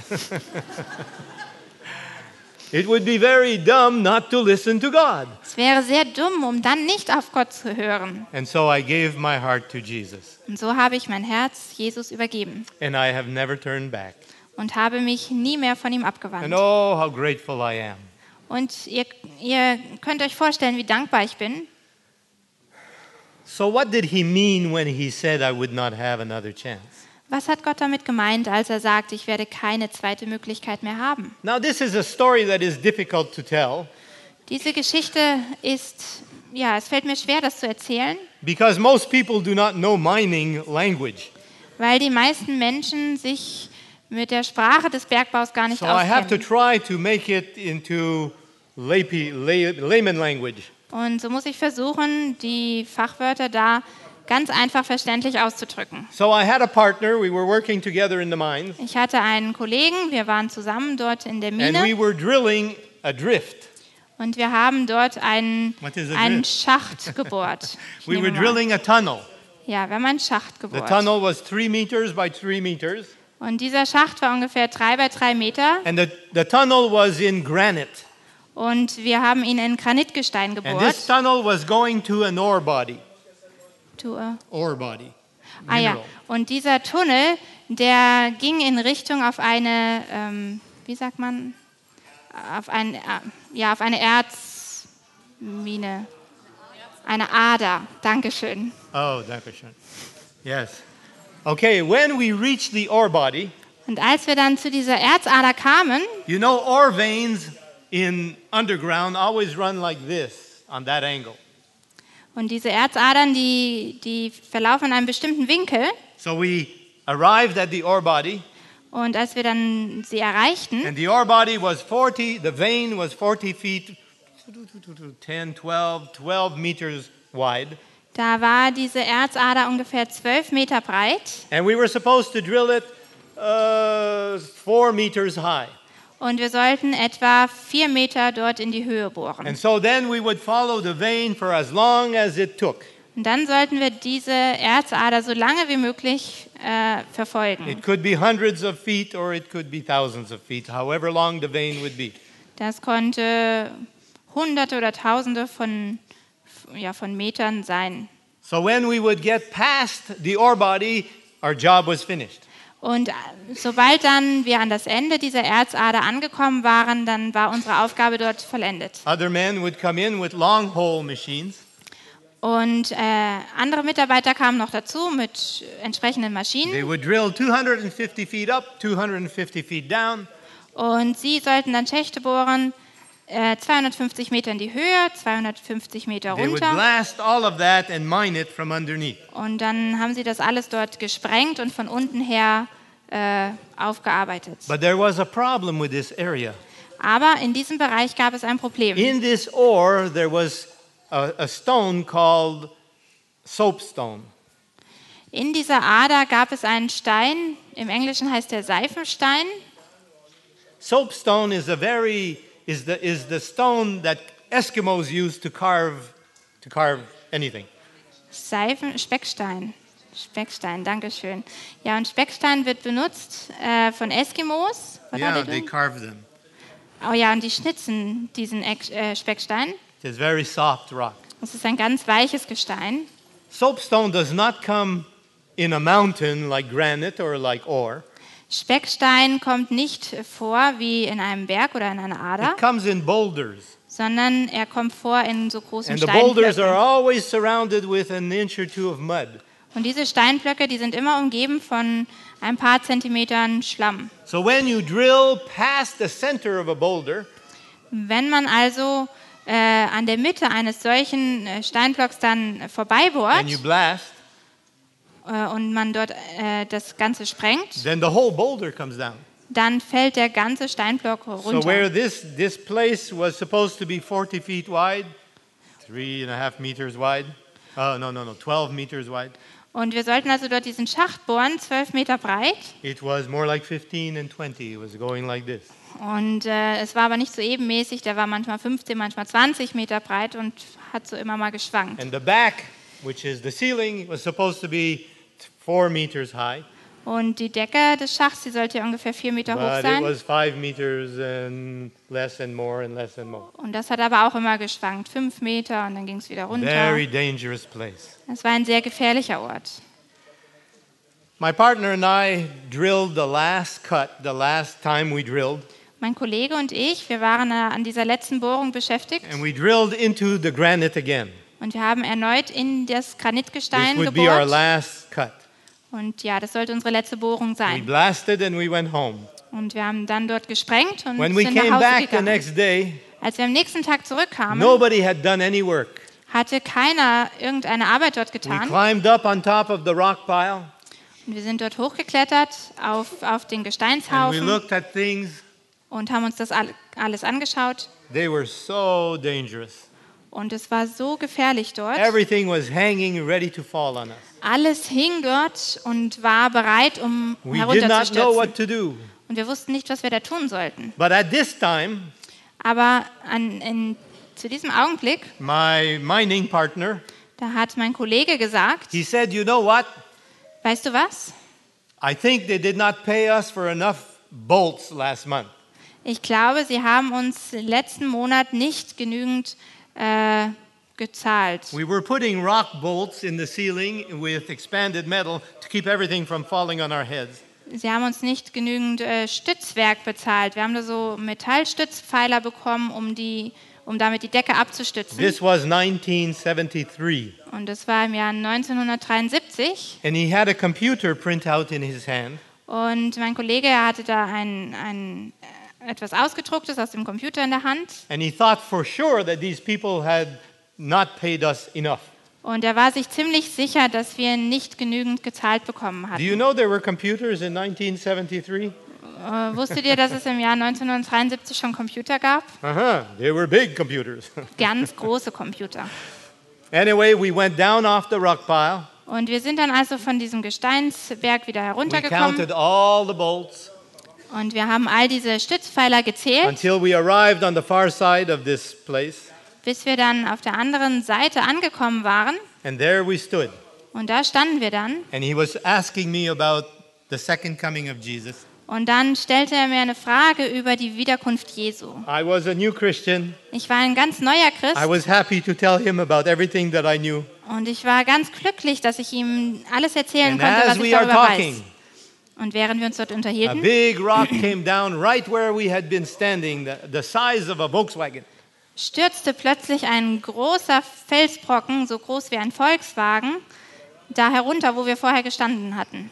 It would be very dumb not to listen to God. es wäre sehr dumm, um dann nicht auf Gott zu hören. And so I gave my heart to Jesus, Und so habe ich mein Herz Jesus übergeben and I have never turned back. und habe mich nie mehr von ihm And abgewandt. oh, how grateful I am. Und ihr könnt euch vorstellen, wie dankbar ich bin. So what did He mean when He said I would not have another chance? Was hat Gott damit gemeint, als er sagt, ich werde keine zweite Möglichkeit mehr haben? Now, this is a story that is difficult to tell Diese Geschichte ist, ja, es fällt mir schwer, das zu erzählen, because most people do not know mining language. weil die meisten Menschen sich mit der Sprache des Bergbaus gar nicht So I have to auskennen. try to make it into layman language. Und so muss ich versuchen, die Fachwörter da ganz einfach verständlich auszudrücken. So I had a partner. We were working together in the mines, Ich hatte einen Kollegen, wir waren zusammen dort in der and we Mine were drilling a drift. und wir haben dort einen What is a einen drift? Schacht gebohrt. Ich We nehme were mal. drilling a tunnel. Ja, wir haben einen Schacht The gebohrt. tunnel was 3 meters by 3 meters, Und dieser Schacht war ungefähr 3 bei 3 Meter and the tunnel was in granite. und wir haben ihn in Granitgestein And this gebohrt. tunnel was going to an ore body. Ore body. Ah ja, Mineral. und dieser Tunnel, der ging in Richtung auf eine, wie sagt man, auf eine Erzmine, eine Ader. Dankeschön. Oh, danke schön. Yes. Okay, when we reached the ore body, Und als wir dann zu dieser Erzader kamen, you know ore veins in underground always run like this on that angle. und diese Erzadern, die verlaufen in einem bestimmten Winkel, So we arrived at the ore body, und als wir dann sie erreichten, and the ore body was 40, the vein was 40 feet, 10, 12 meters wide. da war diese Erzader ungefähr 12 Meter breit. And we were supposed to drill it 4 meters high. Und wir sollten etwa 4 Meter dort in die Höhe bohren. And so then we would follow the vein for as long as it took. Und dann sollten wir diese Erzader so lange wie möglich verfolgen. It could be hundreds of feet or it could be thousands of feet, however long the vein would be. Das konnte Hunderte oder Tausende von Metern sein. So when we would get past the ore body, our job was finished. Und sobald dann wir an das Ende dieser Erzader angekommen waren, dann war unsere Aufgabe dort vollendet. Other men would come in with long hole machines, Und andere Mitarbeiter kamen noch dazu mit entsprechenden they Maschinen. would drill 250 feet up, 250 feet down, Und sie sollten dann Schächte bohren, 250 Meter in die Höhe, 250 Meter they would runter. blast all of that and mine it from underneath. Und dann haben sie das alles dort gesprengt und von unten her aufgearbeitet. But there was a problem with this area. Aber in diesem Bereich gab es ein Problem. In this ore, there was a stone called soapstone. In dieser Ader gab es einen Stein, im Englischen heißt der Seifenstein. Soapstone is the stone that Eskimos use to carve anything. Speckstein, danke schön. Ja, und Speckstein wird benutzt von Eskimos. What are Yeah, they they doing? carve them. Oh ja, und die schnitzen diesen Speckstein. It's very soft rock. Das ist ein ganz weiches Gestein. Soapstone does not come in a mountain like granite or like ore. Speckstein kommt nicht vor wie in einem Berg oder in einer Ader, It comes in boulders. sondern er kommt vor in so großen And the boulders are Steinblöcken. always surrounded with an inch or two of mud. Und diese Steinblöcke, die sind immer umgeben von ein paar Zentimetern Schlamm. So when you drill past the center of a boulder, Wenn man also an der Mitte eines solchen Steinblocks dann vorbeibohrt and you blast, und man dort das Ganze sprengt, then the whole boulder comes down. dann fällt der ganze Steinblock So where runter. this place was supposed to be 40 feet wide, 3.5 meters wide. 12 meters wide. Und wir sollten also dort diesen Schacht bohren, 12 Meter breit. It was more like 15 and 20. It was going like this. Und es war aber nicht so ebenmäßig, der war manchmal 15, manchmal 20 Meter breit und hat so immer mal geschwankt. And the back, which is the ceiling, was supposed to be 4 meters high. Und die Decke des Schachts, die sollte ja ungefähr 4 Meter hoch But it sein. was 5 meters and less and more and less and more. Und das hat aber auch immer geschwankt, 5 Meter und dann ging es wieder runter. Very dangerous place. Es war ein sehr gefährlicher Ort. My partner and I drilled the last cut, the last time we drilled. Mein Kollege und ich, wir waren an dieser letzten Bohrung beschäftigt And we drilled into the granite again. und wir haben erneut in das This Granitgestein would be our gebohrt. last cut. Und ja, das sollte unsere letzte Bohrung We sein. blasted and we went home. Und wir haben dann dort gesprengt und When we sind nach came Hause back the gegangen. next day, Als wir am nächsten Tag zurückkamen, nobody had done any work. hatte keiner irgendeine Arbeit dort We getan. climbed up on top of the rock pile Und wir sind dort hochgeklettert auf den and we Gesteinshaufen looked at things. und haben uns das alles angeschaut. They were so dangerous. Und es war so gefährlich dort. Everything was hanging ready to fall on us. Alles hing dort und war bereit, um We did not know herunterzustürzen. what to do. Und wir wussten nicht, was wir da tun sollten. But at this time, Aber zu diesem Augenblick, my mining partner, da hat mein Kollege gesagt, he said, "You know what? weißt du was? I think they did not pay us for enough bolts last month." Ich glaube, sie haben uns letzten Monat nicht genügend gezahlt. We were putting rock bolts in the ceiling with expanded metal to keep everything from falling on our heads. Sie haben uns nicht genügend Stützwerk bezahlt. Wir haben da so Metallstützpfeiler bekommen, um damit die Decke abzustützen. This was 1973. Und das war im Jahr 1973. And he had a computer printout in his hand. Und mein Kollege er hatte da etwas Ausgedrucktes aus dem Computer in der Hand. And he thought for sure that these people had not paid us enough. Und er war sich ziemlich sicher, dass wir nicht genügend gezahlt bekommen Do you hatten. know there were computers in 1973? Wusstet ihr, dass es im Jahr 1973 schon Computer gab? They were big computers. Ganz große Computer. Anyway, we went down off the rock pile. Und wir sind dann also von diesem Gesteinsberg wieder We heruntergekommen. counted all the bolts Und wir haben all diese Stützpfeiler gezählt, until we arrived on the far side of this place. bis wir dann auf der anderen Seite angekommen waren. And there we stood. Und da standen wir dann. And he was asking me about the second coming of Jesus. Und dann stellte er mir eine Frage über die Wiederkunft Jesu. I was a new Christian. Ich war ein ganz neuer I Christ was happy to tell him about everything that I knew. und ich war ganz glücklich, dass ich ihm alles erzählen And konnte, as was ich we are darüber weiß. talking, Und während wir uns dort a unterhielten, big rock came down right where we had been standing, the size of a Volkswagen. stürzte plötzlich ein großer Felsbrocken, so groß wie ein Volkswagen, da herunter, wo wir vorher gestanden hatten.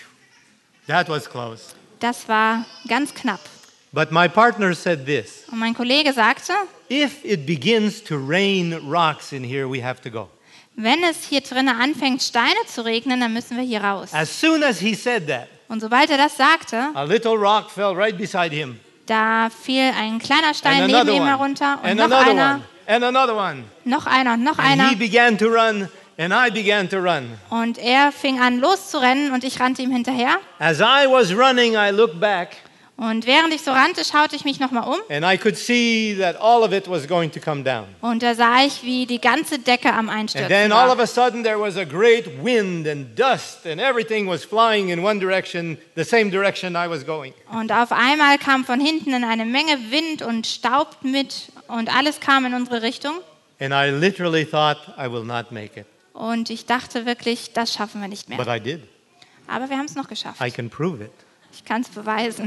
That was close. Das war ganz knapp. But my partner said this: Und mein Kollege sagte, if it begins to rain rocks in here, we have to go. wenn es hier drinnen anfängt, Steine zu regnen, dann müssen wir hier raus. As soon as he said that, Und sobald er das sagte, a little rock fell right beside him. da fiel ein kleiner Stein And neben another ihm one. herunter und And noch another einer, one. And another one. noch einer und noch And einer. he began to run, and I began to run. Und er fing an loszurennen und ich rannte ihm hinterher. As I was running, I looked back, Und während ich so rannte, schaute ich mich nochmal um. and I could see that all of it was going to come down. Und da sah ich, wie die ganze Decke am And Einstürzen then all of war. a sudden there was a great wind and dust, and everything was flying in one direction, the same direction I was going. Und auf einmal kam von hinten eine Menge Wind und Staub mit und alles kam in unsere Richtung. And I literally thought, I will not make it. Und ich dachte wirklich, das schaffen wir nicht But mehr. I did. Aber wir haben es noch geschafft. I can prove it. Ich kann es beweisen.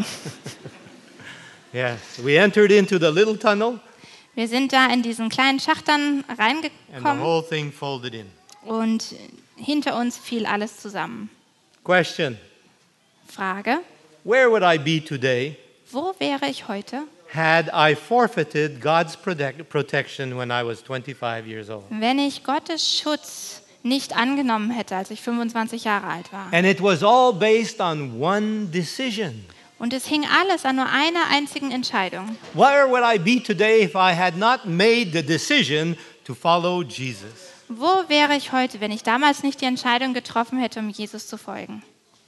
Yes. We entered into the little tunnel, Wir sind da in diesen kleinen Schacht dann and the reingekommen whole thing folded in. und hinter uns fiel alles zusammen. Question: Frage, where would I be today wo wäre ich heute, had I forfeited God's protection when I was 25 years old? wenn ich Gottes Schutz nicht angenommen hätte, als ich 25 Jahre alt war. And it was all based on one decision. Und es hing alles an nur einer einzigen Entscheidung. Where would I be today if I had not made the decision to follow Jesus? Wo wäre ich heute, wenn ich damals nicht die Entscheidung getroffen hätte, um Jesus zu folgen?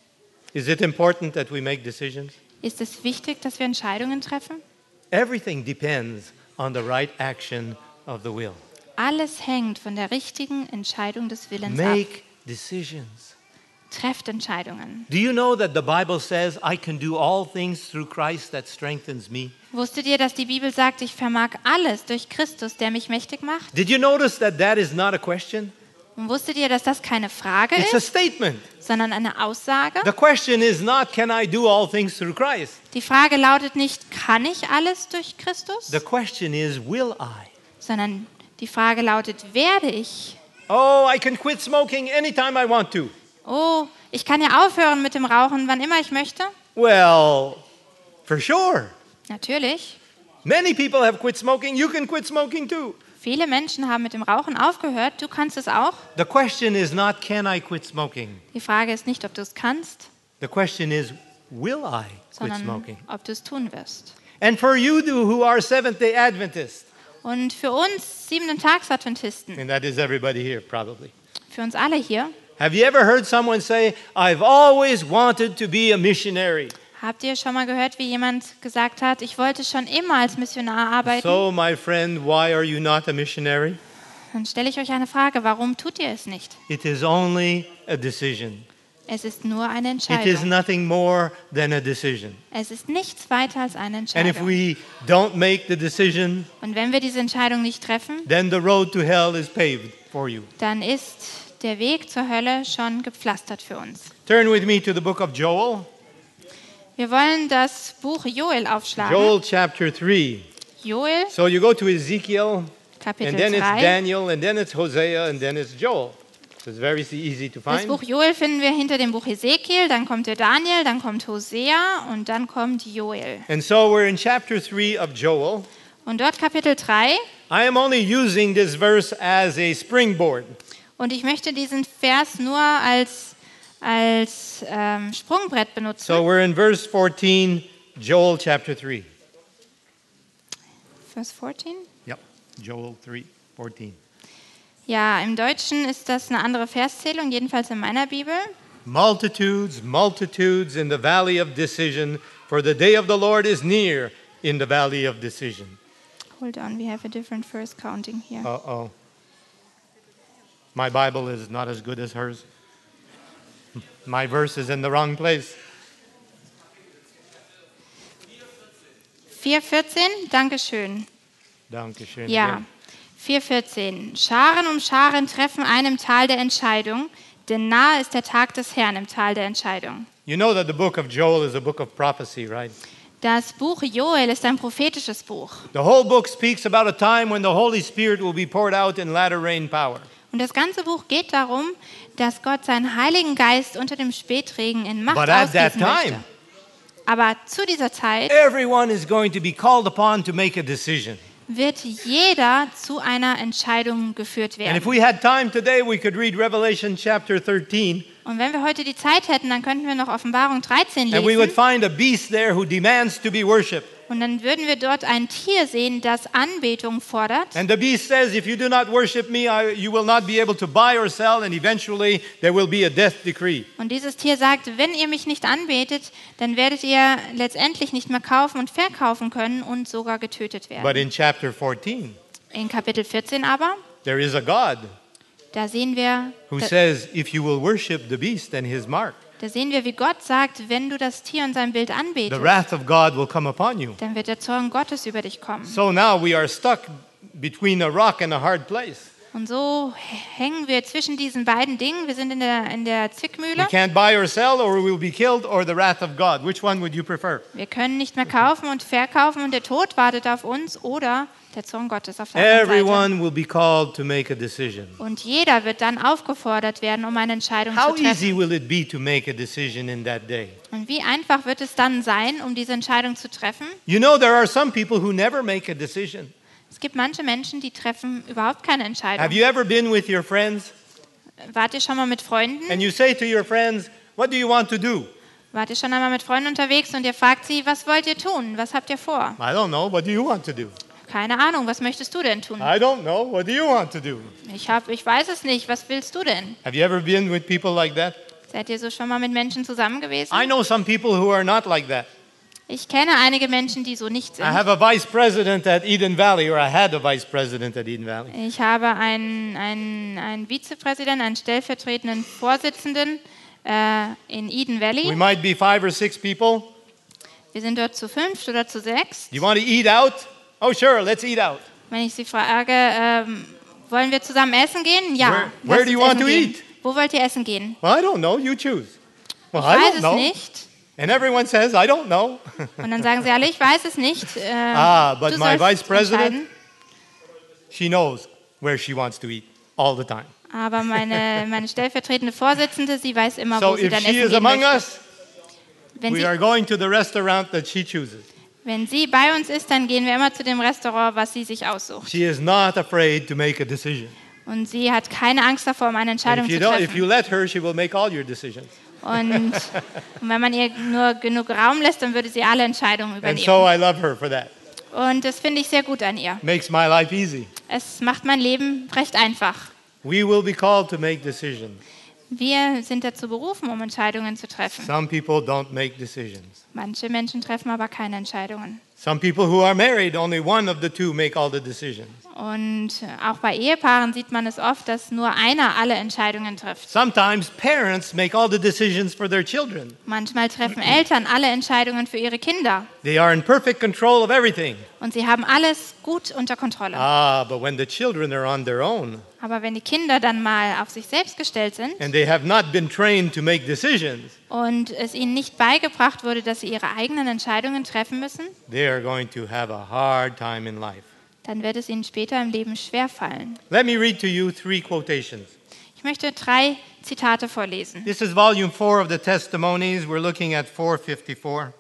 Is it important that we make decisions? Ist es wichtig, dass wir Entscheidungen treffen? Everything depends on the right action of the will. Alles hängt von der richtigen Entscheidung des Willens ab. Make decisions. Trefft Entscheidungen. Do you know that the Bible says, I can do all things through Christ that strengthens me? Wusstet ihr, dass die Bibel sagt, ich vermag alles durch Christus, der mich mächtig macht? Did you notice that that is not a question? Und wusstet ihr, dass das keine Frage It's a ist, statement. sondern eine Aussage? The question is not, can I do all things through Christ? Die Frage lautet nicht, kann ich alles durch Christus? The question is, will I? Sondern die Frage lautet, werde ich? Oh, I can quit smoking anytime I want to. Oh, ich kann ja aufhören mit dem Rauchen, wann immer ich möchte? Well, for sure. Natürlich. Many people have quit smoking. You can quit smoking too. Viele Menschen haben mit dem Rauchen aufgehört. Du kannst es auch. The question is not, can I quit smoking? Die Frage ist nicht, ob du es kannst, The question is, will I quit sondern smoking? ob du es tun wirst. And for you who are Seventh-day Adventists, Und für uns 7-Tags-Adventisten, and that is everybody here probably, für uns alle hier, have you ever heard someone say, I've always wanted to be a missionary? habt ihr schon mal gehört, wie jemand gesagt hat, ich wollte schon immer als Missionar arbeiten? So, my friend, why are you not a missionary? Dann stelle ich euch eine Frage, warum tut ihr es nicht? It is only a decision. Es ist nur eine It is Entscheidung. nothing more than a decision. Es ist nichts weiter als eine And if Entscheidung. we don't make the decision, Und wenn wir diese Entscheidung nicht treffen, then the road to hell is paved for you. dann ist der Weg zur Hölle schon gepflastert für uns. Turn with me to the book of Joel. Wir wollen das Buch Joel aufschlagen. Joel chapter 3. Joel, So you go to Ezekiel, Kapitel and then it's 3. Daniel, and then it's Hosea, and then it's Joel. So it's very easy to Das find. Buch Joel finden wir hinter dem Buch Ezekiel, dann kommt der Daniel, dann kommt Hosea und dann kommt Joel. And so we're in chapter 3 of Joel. Und dort Kapitel 3. I am only using this verse as a springboard. Und ich möchte diesen Vers nur als Sprungbrett benutzen. So we're in verse 14, Joel chapter 3. Vers 14. Yep, Joel 3, 14. Ja, im Deutschen ist das eine andere Verszählung, jedenfalls in meiner Bibel. Multitudes, multitudes in the valley of decision, for the day of the Lord is near in the valley of decision. Hold on, we have a different verse counting here. Uh-oh. My Bible is not as good as hers. My verse is in the wrong place. 4,14, Dankeschön. Dankeschön. Ja, 4,14. Scharen um Scharen treffen einen im Tal der Entscheidung, denn nahe ist der Tag des Herrn im Tal der Entscheidung. You know that the book of Joel is a book of prophecy, right? Das Buch Joel ist ein prophetisches Buch. The whole book speaks about a time when the Holy Spirit will be poured out in latter rain power. Und das ganze Buch geht darum, dass Gott seinen Heiligen Geist unter dem Spätregen in Macht But at that ausgießen möchte. time, Aber zu dieser Zeit everyone is going to be called upon to make a decision. wird jeder zu einer Entscheidung geführt And if werden. we had time today, we could read Revelation chapter 13, Und wenn wir heute die Zeit hätten, dann könnten wir noch Offenbarung 13 and we would lesen. find a beast there who demands to be worshipped. Und dann würden wir dort ein Tier sehen, das Anbetung fordert. And the beast says, if you do not worship me, you will not be able to buy or sell, and eventually there will be a death decree. Und dieses Tier sagt, wenn ihr mich nicht anbetet, dann werdet ihr letztendlich nicht mehr kaufen und verkaufen können und sogar getötet But werden. in chapter 14, In Kapitel 14 aber, there is a God da sehen wir, who says, if you will worship the beast and his mark, wie Gott sagt, wenn du das Tier und sein Bild the anbetest, wrath of God will come upon you. dann wird der Zorn Gottes über dich kommen. So now we are stuck between a rock and a hard place. Und so hängen wir zwischen diesen beiden Dingen. Wir sind in der We Zwickmühle. can't buy or sell, or we will be killed, or the wrath of God. Which one would you prefer? Wir können nicht mehr kaufen und verkaufen und der Tod wartet auf uns oder der Zorn Gottes auf der anderen Seite. Everyone will be called to make a decision. Und jeder wird dann aufgefordert werden, um eine Entscheidung How zu treffen. easy will it be to make a decision in that day? Und wie einfach wird es dann sein, um diese Entscheidung zu treffen? You know, there are some people who never make a decision. Es gibt manche Menschen, die treffen überhaupt keine Have Entscheidung. you ever been with your friends Wart ihr schon mal mit Freunden? and you say to your friends, what do you want to do? Wart ihr schon einmal mit Freunden unterwegs und ihr fragt sie, was wollt ihr tun? Was habt ihr vor? I don't know. What do you want to do? Keine Ahnung, was möchtest du denn tun? I don't know. What do you want to do? Ich weiß es nicht, was willst du denn? Have you ever been with people like that? Seid ihr so schon mal mit Menschen zusammen gewesen? I know some people who are not like that. Ich kenne einige Menschen, die so nicht I sind. have a vice president at Eden Valley, or I had a vice president at Eden Valley. Ich habe einen Vizepräsidenten, einen stellvertretenden Vorsitzenden in Eden We Valley. might be 5 or 6 people. Wir sind dort zu 5 oder zu 6. Do you want to eat out? Oh, sure, let's eat out. Wenn ich sie frage, wollen wir zusammen essen gehen? Ja. Where lasst do you uns want essen to gehen. eat? Wo wollt ihr essen gehen? Well, I don't know. You choose. Well, Ich I weiß don't es know. nicht. And everyone says, I don't know. Und dann sagen sie alle, ich weiß es nicht. But Du my sollst vice president, entscheiden. she knows where she wants to eat all the time. Aber meine stellvertretende Vorsitzende, sie weiß immer, So wo sie if dann she essen is gehen among möchte. us, Wenn we sie, are going to the restaurant that she chooses. wenn sie bei uns ist, dann gehen wir immer zu dem Restaurant, was sie sich aussucht. She is not afraid to make a decision. Und sie hat keine Angst davor, um eine And Entscheidung zu if you treffen. let her, she will make all your decisions. Und wenn man ihr nur genug Raum lässt, dann würde sie alle Entscheidungen And übernehmen. so I love her for that. Und das finde ich sehr gut an ihr. Makes my life easy. Es macht mein Leben recht einfach. We will be called to make decisions. Wir sind dazu berufen, um Entscheidungen zu treffen. Some people don't make decisions. Manche Menschen treffen aber keine Entscheidungen. Some people who are married, only one of the two make all the decisions. Und auch bei Ehepaaren sieht man es oft, dass nur einer alle Entscheidungen trifft. Sometimes parents make all the decisions for their children. Manchmal treffen Eltern alle Entscheidungen für ihre Kinder. They are in perfect control of everything. Und sie haben alles gut unter Kontrolle. But when the children are on their own Aber wenn die Kinder dann mal auf sich selbst gestellt sind and they have not been trained to make decisions, und es ihnen nicht beigebracht wurde, dass sie ihre eigenen Entscheidungen treffen müssen, they are going to have a hard time in life. dann wird es ihnen später im Leben schwerfallen. Let me read to you 3 quotations. Ich möchte 3 Zitate vorlesen. This is volume 4 of the Testimonies. We're looking at 454.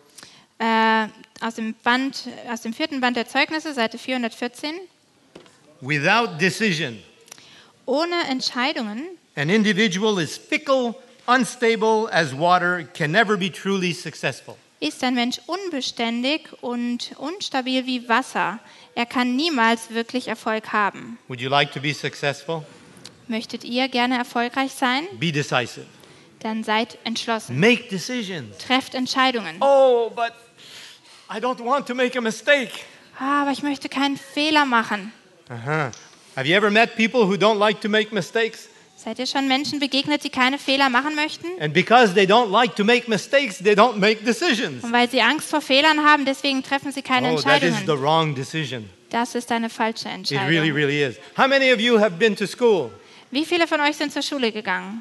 Aus dem 4. Band der Zeugnisse, Seite 414. Without decision, Ohne Entscheidungen an individual is fickle, unstable as water, can never be truly successful. ist ein Mensch unbeständig und unstabil wie Wasser. Er kann niemals wirklich Erfolg haben. Would you like to be successful? Möchtet ihr gerne erfolgreich sein? Be decisive. Dann seid entschlossen. Make decisions. Trefft Entscheidungen. Oh, but I don't want to make a mistake. Aber ich möchte keinen Fehler machen. Have you ever met people who don't like to make mistakes? Seid ihr schon Menschen begegnet, die keine Fehler machen möchten? And because they don't like to make mistakes, they don't make decisions. Und weil sie Angst vor Fehlern haben, deswegen treffen sie keine Oh, that is the Entscheidungen. wrong decision. Das ist eine falsche It Entscheidung. really, really is. How many of you have been to school? Wie viele von euch sind zur Schule gegangen?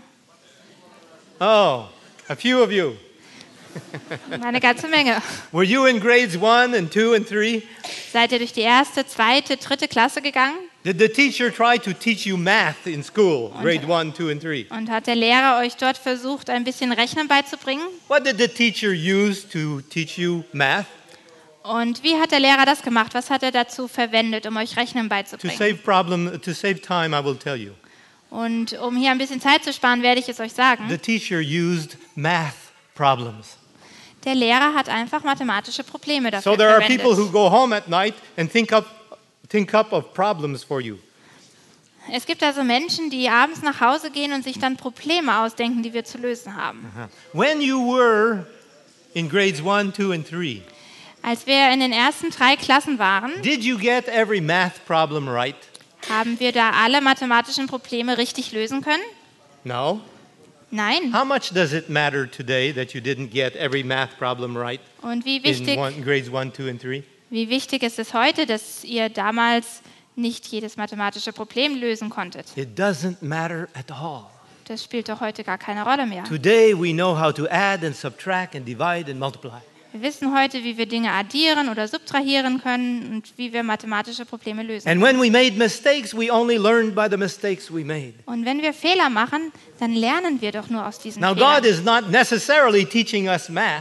Oh, a few of you. Eine ganze Menge. Were you in grades 1 and 2 and 3? Seid ihr durch die 1., 2., 3. Klasse gegangen? Did the teacher try to teach you math in school, grade 1, 2 and 3? Und hat der Lehrer euch dort versucht, ein bisschen Rechnen beizubringen? What did the teacher use to teach you math? Und wie hat der Lehrer das gemacht? Was hat er dazu verwendet, um euch Rechnen To beizubringen? save time, I will tell you. Und um hier ein bisschen Zeit zu sparen, werde ich es euch The sagen. teacher used math problems. Der Lehrer hat einfach mathematische Probleme dafür So there are people who verwendet. go home at night and think up of problems for you. Es gibt also Menschen, die abends nach Hause gehen und sich dann Probleme ausdenken, die wir zu lösen haben. When you were in grades 1, 2 and 3, Als wir in den ersten 3 Klassen waren, did you get every math problem right? haben wir da alle mathematischen Probleme richtig lösen können? No. Nein. How much does it matter today that you didn't get every math problem right Und wie in wichtig, grades 1, 2 and 3? wie wichtig ist es heute, dass ihr damals nicht jedes mathematische Problem lösen konntet? It doesn't matter at all. Das spielt doch heute gar keine Rolle mehr. Today we know how to add and subtract and divide and multiply. Wir wissen heute, wie wir Dinge addieren oder subtrahieren können und wie wir mathematische Probleme lösen. And when we made mistakes, we only learned by the mistakes we made. Und wenn wir Fehler machen, dann lernen wir doch nur aus diesen Now, God Fehlern. is not necessarily teaching us math.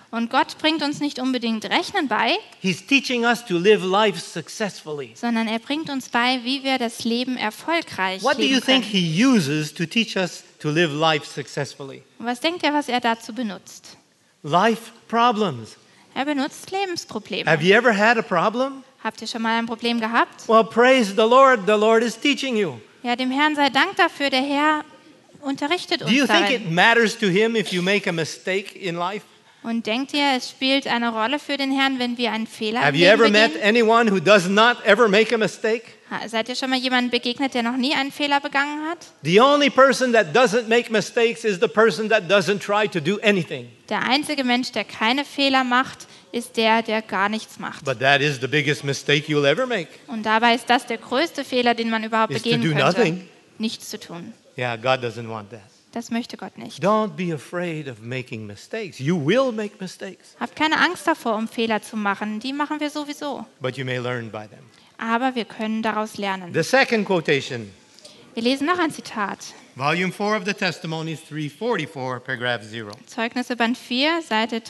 Und Gott bringt uns nicht unbedingt Rechnen bei, He's teaching us to live life successfully. sondern er bringt uns bei, wie wir das Leben erfolgreich What do you leben think können. he uses to teach us to live life successfully? Und was denkt ihr, was er dazu benutzt? Life problems. Er benutzt Lebensprobleme. Have you ever had a problem? Habt ihr schon mal ein Problem gehabt? Well, praise the Lord is teaching you. Ja, dem Herrn sei Dank dafür, der Herr unterrichtet Do you uns think it darin. matters to him if you make a mistake in life? Und denkt ihr, es spielt eine Rolle für den Herrn, wenn wir einen Fehler im Have you Leben ever met begehen? anyone who does not ever make a mistake? Seid ihr schon mal jemandem begegnet, der noch nie einen Fehler begangen hat? The only person that doesn't make mistakes is the person that doesn't try to do anything. Der einzige Mensch, der keine Fehler macht, ist der, der gar nichts macht. But that is the biggest mistake you'll ever make. Und dabei ist das der größte Fehler, den man überhaupt Is to begehen do könnte. nothing. Nichts zu tun. Yeah, God doesn't want that. Das möchte Gott nicht. Don't be afraid of making mistakes. You will make mistakes, Habt keine Angst davor, um Fehler zu machen. Die machen wir sowieso. but you may learn by them. Aber wir können daraus lernen. The second quotation, Wir lesen noch ein Zitat. Volume 4 of the Testimonies, 344, paragraph 0. Zeugnisse Band 4, Seite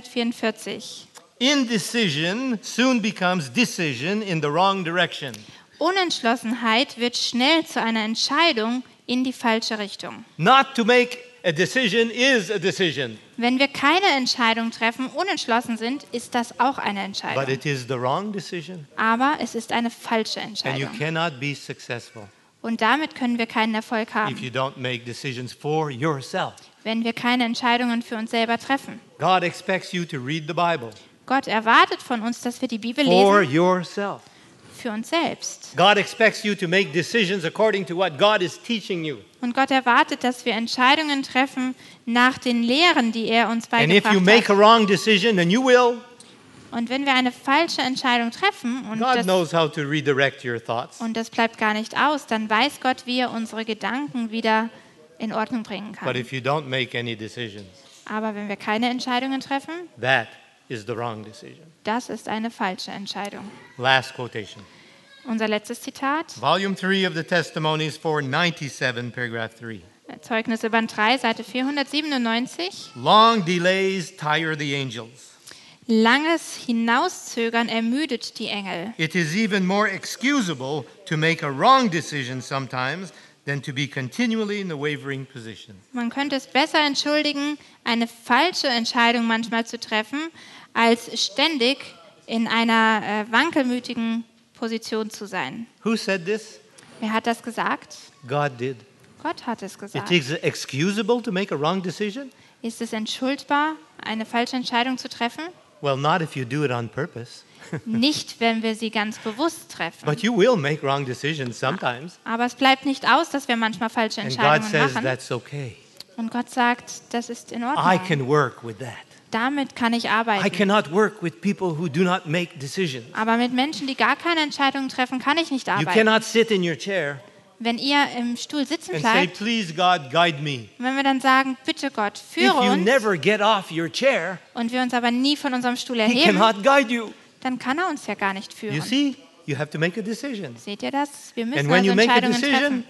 344. Indecision soon becomes decision in the wrong direction. Unentschlossenheit wird schnell zu einer Entscheidung in die falsche Richtung. Not to make a decision is a decision, Wenn wir keine Entscheidung treffen, unentschlossen sind, ist das auch eine but Entscheidung. it is the wrong decision, Aber es ist eine falsche and you Entscheidung. cannot be successful Und damit können wir keinen Erfolg if haben, you don't make decisions for yourself. wenn wir keine Entscheidungen für uns selber treffen. God expects you to read the Bible Gott erwartet von uns, dass wir die Bibel for lesen yourself. für uns selbst. God expects you to make decisions according to what God is teaching you. Und Gott erwartet, dass wir Entscheidungen treffen nach den Lehren, die er uns And if you beigebracht make a hat. wrong decision, and you will, Und wenn wir eine falsche Entscheidung treffen God knows how to redirect your thoughts. und das bleibt gar nicht aus, dann weiß Gott, wie er unsere Gedanken wieder in Ordnung bringen But kann. if you don't make any decisions, Aber wenn wir keine Entscheidungen treffen, that is the wrong decision. das ist eine falsche Entscheidung. Last quotation. Unser letztes Zitat, Volume 3 of the Testimonies, 497, paragraph 3. Zeugnisse Band 3, Seite 497. Long delays tire the angels. Langes Hinauszögern ermüdet die Engel. It is even more excusable to make a wrong decision sometimes than to be continually in the wavering position. Man könnte es besser entschuldigen, eine falsche Entscheidung manchmal zu treffen, als ständig in einer wankelmütigen Position zu sein. Who said this? Wer hat das gesagt? God did. Gott hat es It gesagt. is excusable to make a wrong decision? Ist es entschuldbar, eine falsche Entscheidung zu treffen? Well, not if you do it on purpose. Nicht, wenn wir sie ganz bewusst treffen. But you will make wrong decisions sometimes. Aber es bleibt nicht aus, dass wir manchmal falsche And God Entscheidungen says machen. that's okay. Und Gott sagt, das ist in I Ordnung. can work with that. Damit kann ich I arbeiten. cannot work with people who do not make decisions. Aber mit Menschen, die gar keine Entscheidungen treffen, kann ich nicht You arbeiten. cannot sit in your chair Wenn ihr im Stuhl sitzen and say, bleibt, please God, guide me. wenn wir dann sagen, bitte Gott, If führe you uns, never get off your chair, und wir uns aber nie von unserem Stuhl He erheben, cannot guide you. dann kann er uns ja gar nicht You führen. see, you have to make a decision. Seht ihr das? Wir And müssen when also you make a Entscheidungen treffen. decision,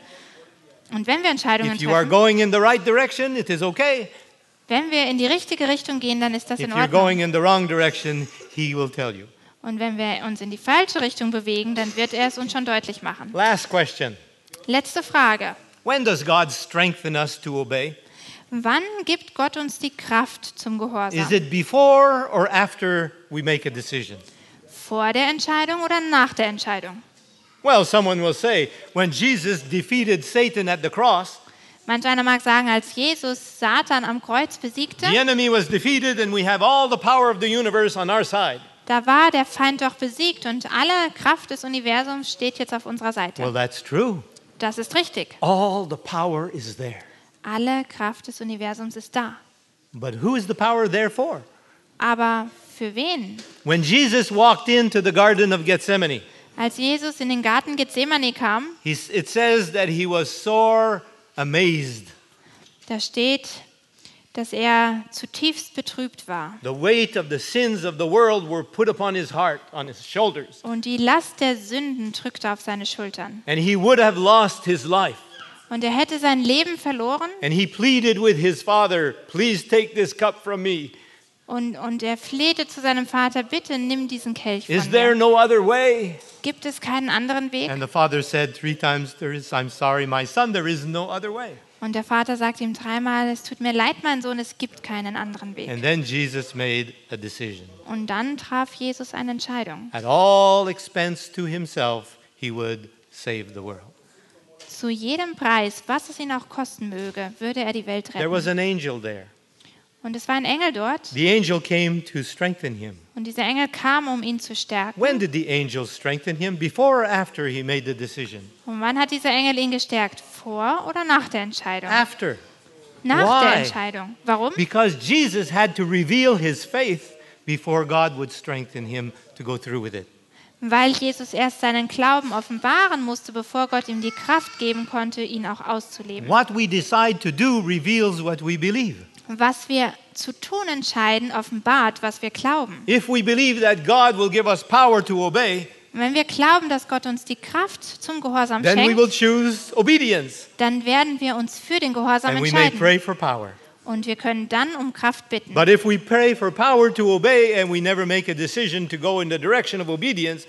Und wenn wir Entscheidungen if you are treffen, going in the right direction, it is okay. wenn wir in die richtige Richtung gehen, dann ist das If in you're Ordnung. going in the wrong direction, He will tell you. Und wenn wir uns in die falsche Richtung bewegen, dann wird er es uns schon deutlich machen. Last question. Letzte Frage. When does God strengthen us to obey? Wann gibt Gott uns die Kraft zum Is Gehorsam? it before or after we make a decision? Vor der Entscheidung oder nach der Entscheidung? Well, someone will say, when Jesus defeated Satan at the cross, Manch einer mag sagen, als Jesus Satan am Kreuz besiegte, the enemy was defeated and we have all the power of the universe on our side. da war der Feind doch besiegt und alle Kraft des Universums steht jetzt auf unserer Seite. Well, that's true. Das ist richtig. All the power is there. Alle Kraft des Universums ist da. But who is the power there for? Aber für wen? When Jesus walked into the Garden of Gethsemane, Als Jesus in den Garten Gethsemane kam, it says that he was sore amazed. da steht, dass er zutiefst betrübt war. The weight of the sins of the world were put upon his heart, on his shoulders, Und die Last der Sünden drückte auf seine Schultern. and he would have lost his life. Und er hätte sein Leben verloren. And he pleaded with his father, please take this cup from me. Und er flehte zu seinem Vater, bitte nimm diesen Kelch Is von there mir. no other way? Gibt es keinen anderen Weg? And the father said 3 times, I'm sorry, my son, there is no other way. Und der Vater sagte ihm dreimal, es tut mir leid, mein Sohn, es gibt keinen anderen Weg. And then Jesus made a decision. Und dann traf Jesus eine Entscheidung. At all expense to himself, he would save the world. Zu jedem Preis, was es ihn auch kosten möge, würde er die Welt There was retten. an angel there. Und es war ein Engel dort. The angel came to strengthen him. Und dieser Engel kam, um ihn zu stärken. When did the angel strengthen him? Before or after he made the decision? Und wann hat dieser Engel ihn gestärkt? Vor oder nach der Entscheidung? After. Nach der Why? Entscheidung. Warum? Because Jesus had to reveal his faith before God would strengthen him to go through with it. Weil Jesus erst seinen Glauben offenbaren musste, bevor Gott ihm die Kraft geben konnte, ihn auch auszuleben. What we decide to do reveals what we believe. Was wir zu tun entscheiden, offenbart, was wir glauben. If we believe that God will give us power to obey, Wenn wir glauben, dass Gott uns die Kraft zum Gehorsam then we will schenkt, choose obedience dann werden wir uns für den Gehorsam and we may entscheiden. pray for power. Und wir können dann um Kraft bitten. But if we pray for power to obey and we never make a decision to go in the direction of obedience,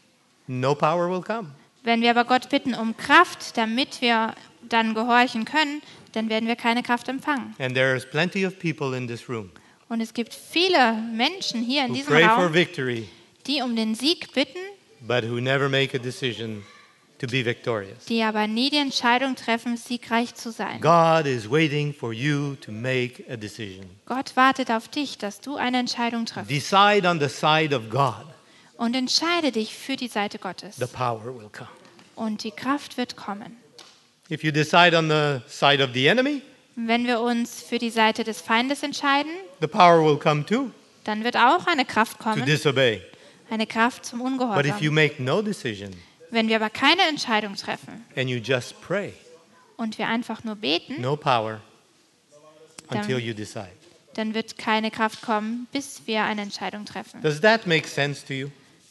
no power will come. Wenn wir aber Gott bitten um Kraft, damit wir dann gehorchen können, dann werden wir keine Kraft empfangen. And there's plenty of people in this room Und es gibt viele Menschen hier in who diesem pray for Raum, victory, die um den Sieg bitten, but who never make a decision to be victorious. die aber nie die Entscheidung treffen, siegreich zu sein. God is waiting for you to make a decision. Gott wartet auf dich, dass du eine Entscheidung triffst. Decide on the side of God. Und entscheide dich für die Seite Gottes. The power will come. Und die Kraft wird kommen. If you decide on the side of the enemy, Wenn wir uns für die Seite des Feindes entscheiden, the power will come too dann wird auch eine Kraft to kommen, disobey. eine Kraft zum But if you Ungehorsam. make no decision Wenn wir aber keine Entscheidung treffen and you just pray, und wir einfach nur beten, no power until Dann- you decide. dann wird keine Kraft kommen, bis wir eine Entscheidung treffen. Does that make sense to you?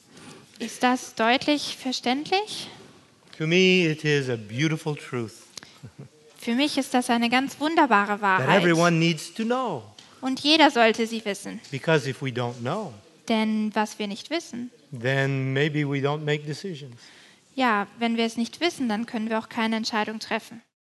Ist das deutlich verständlich? To me, it is a beautiful truth Für mich ist das eine ganz wunderbare that Wahrheit. everyone needs to know. Und jeder sollte sie wissen. Because if we don't know, Denn was wir nicht wissen, then maybe we don't make decisions. ja, wenn wir es nicht wissen, dann können wir auch keine Entscheidung treffen.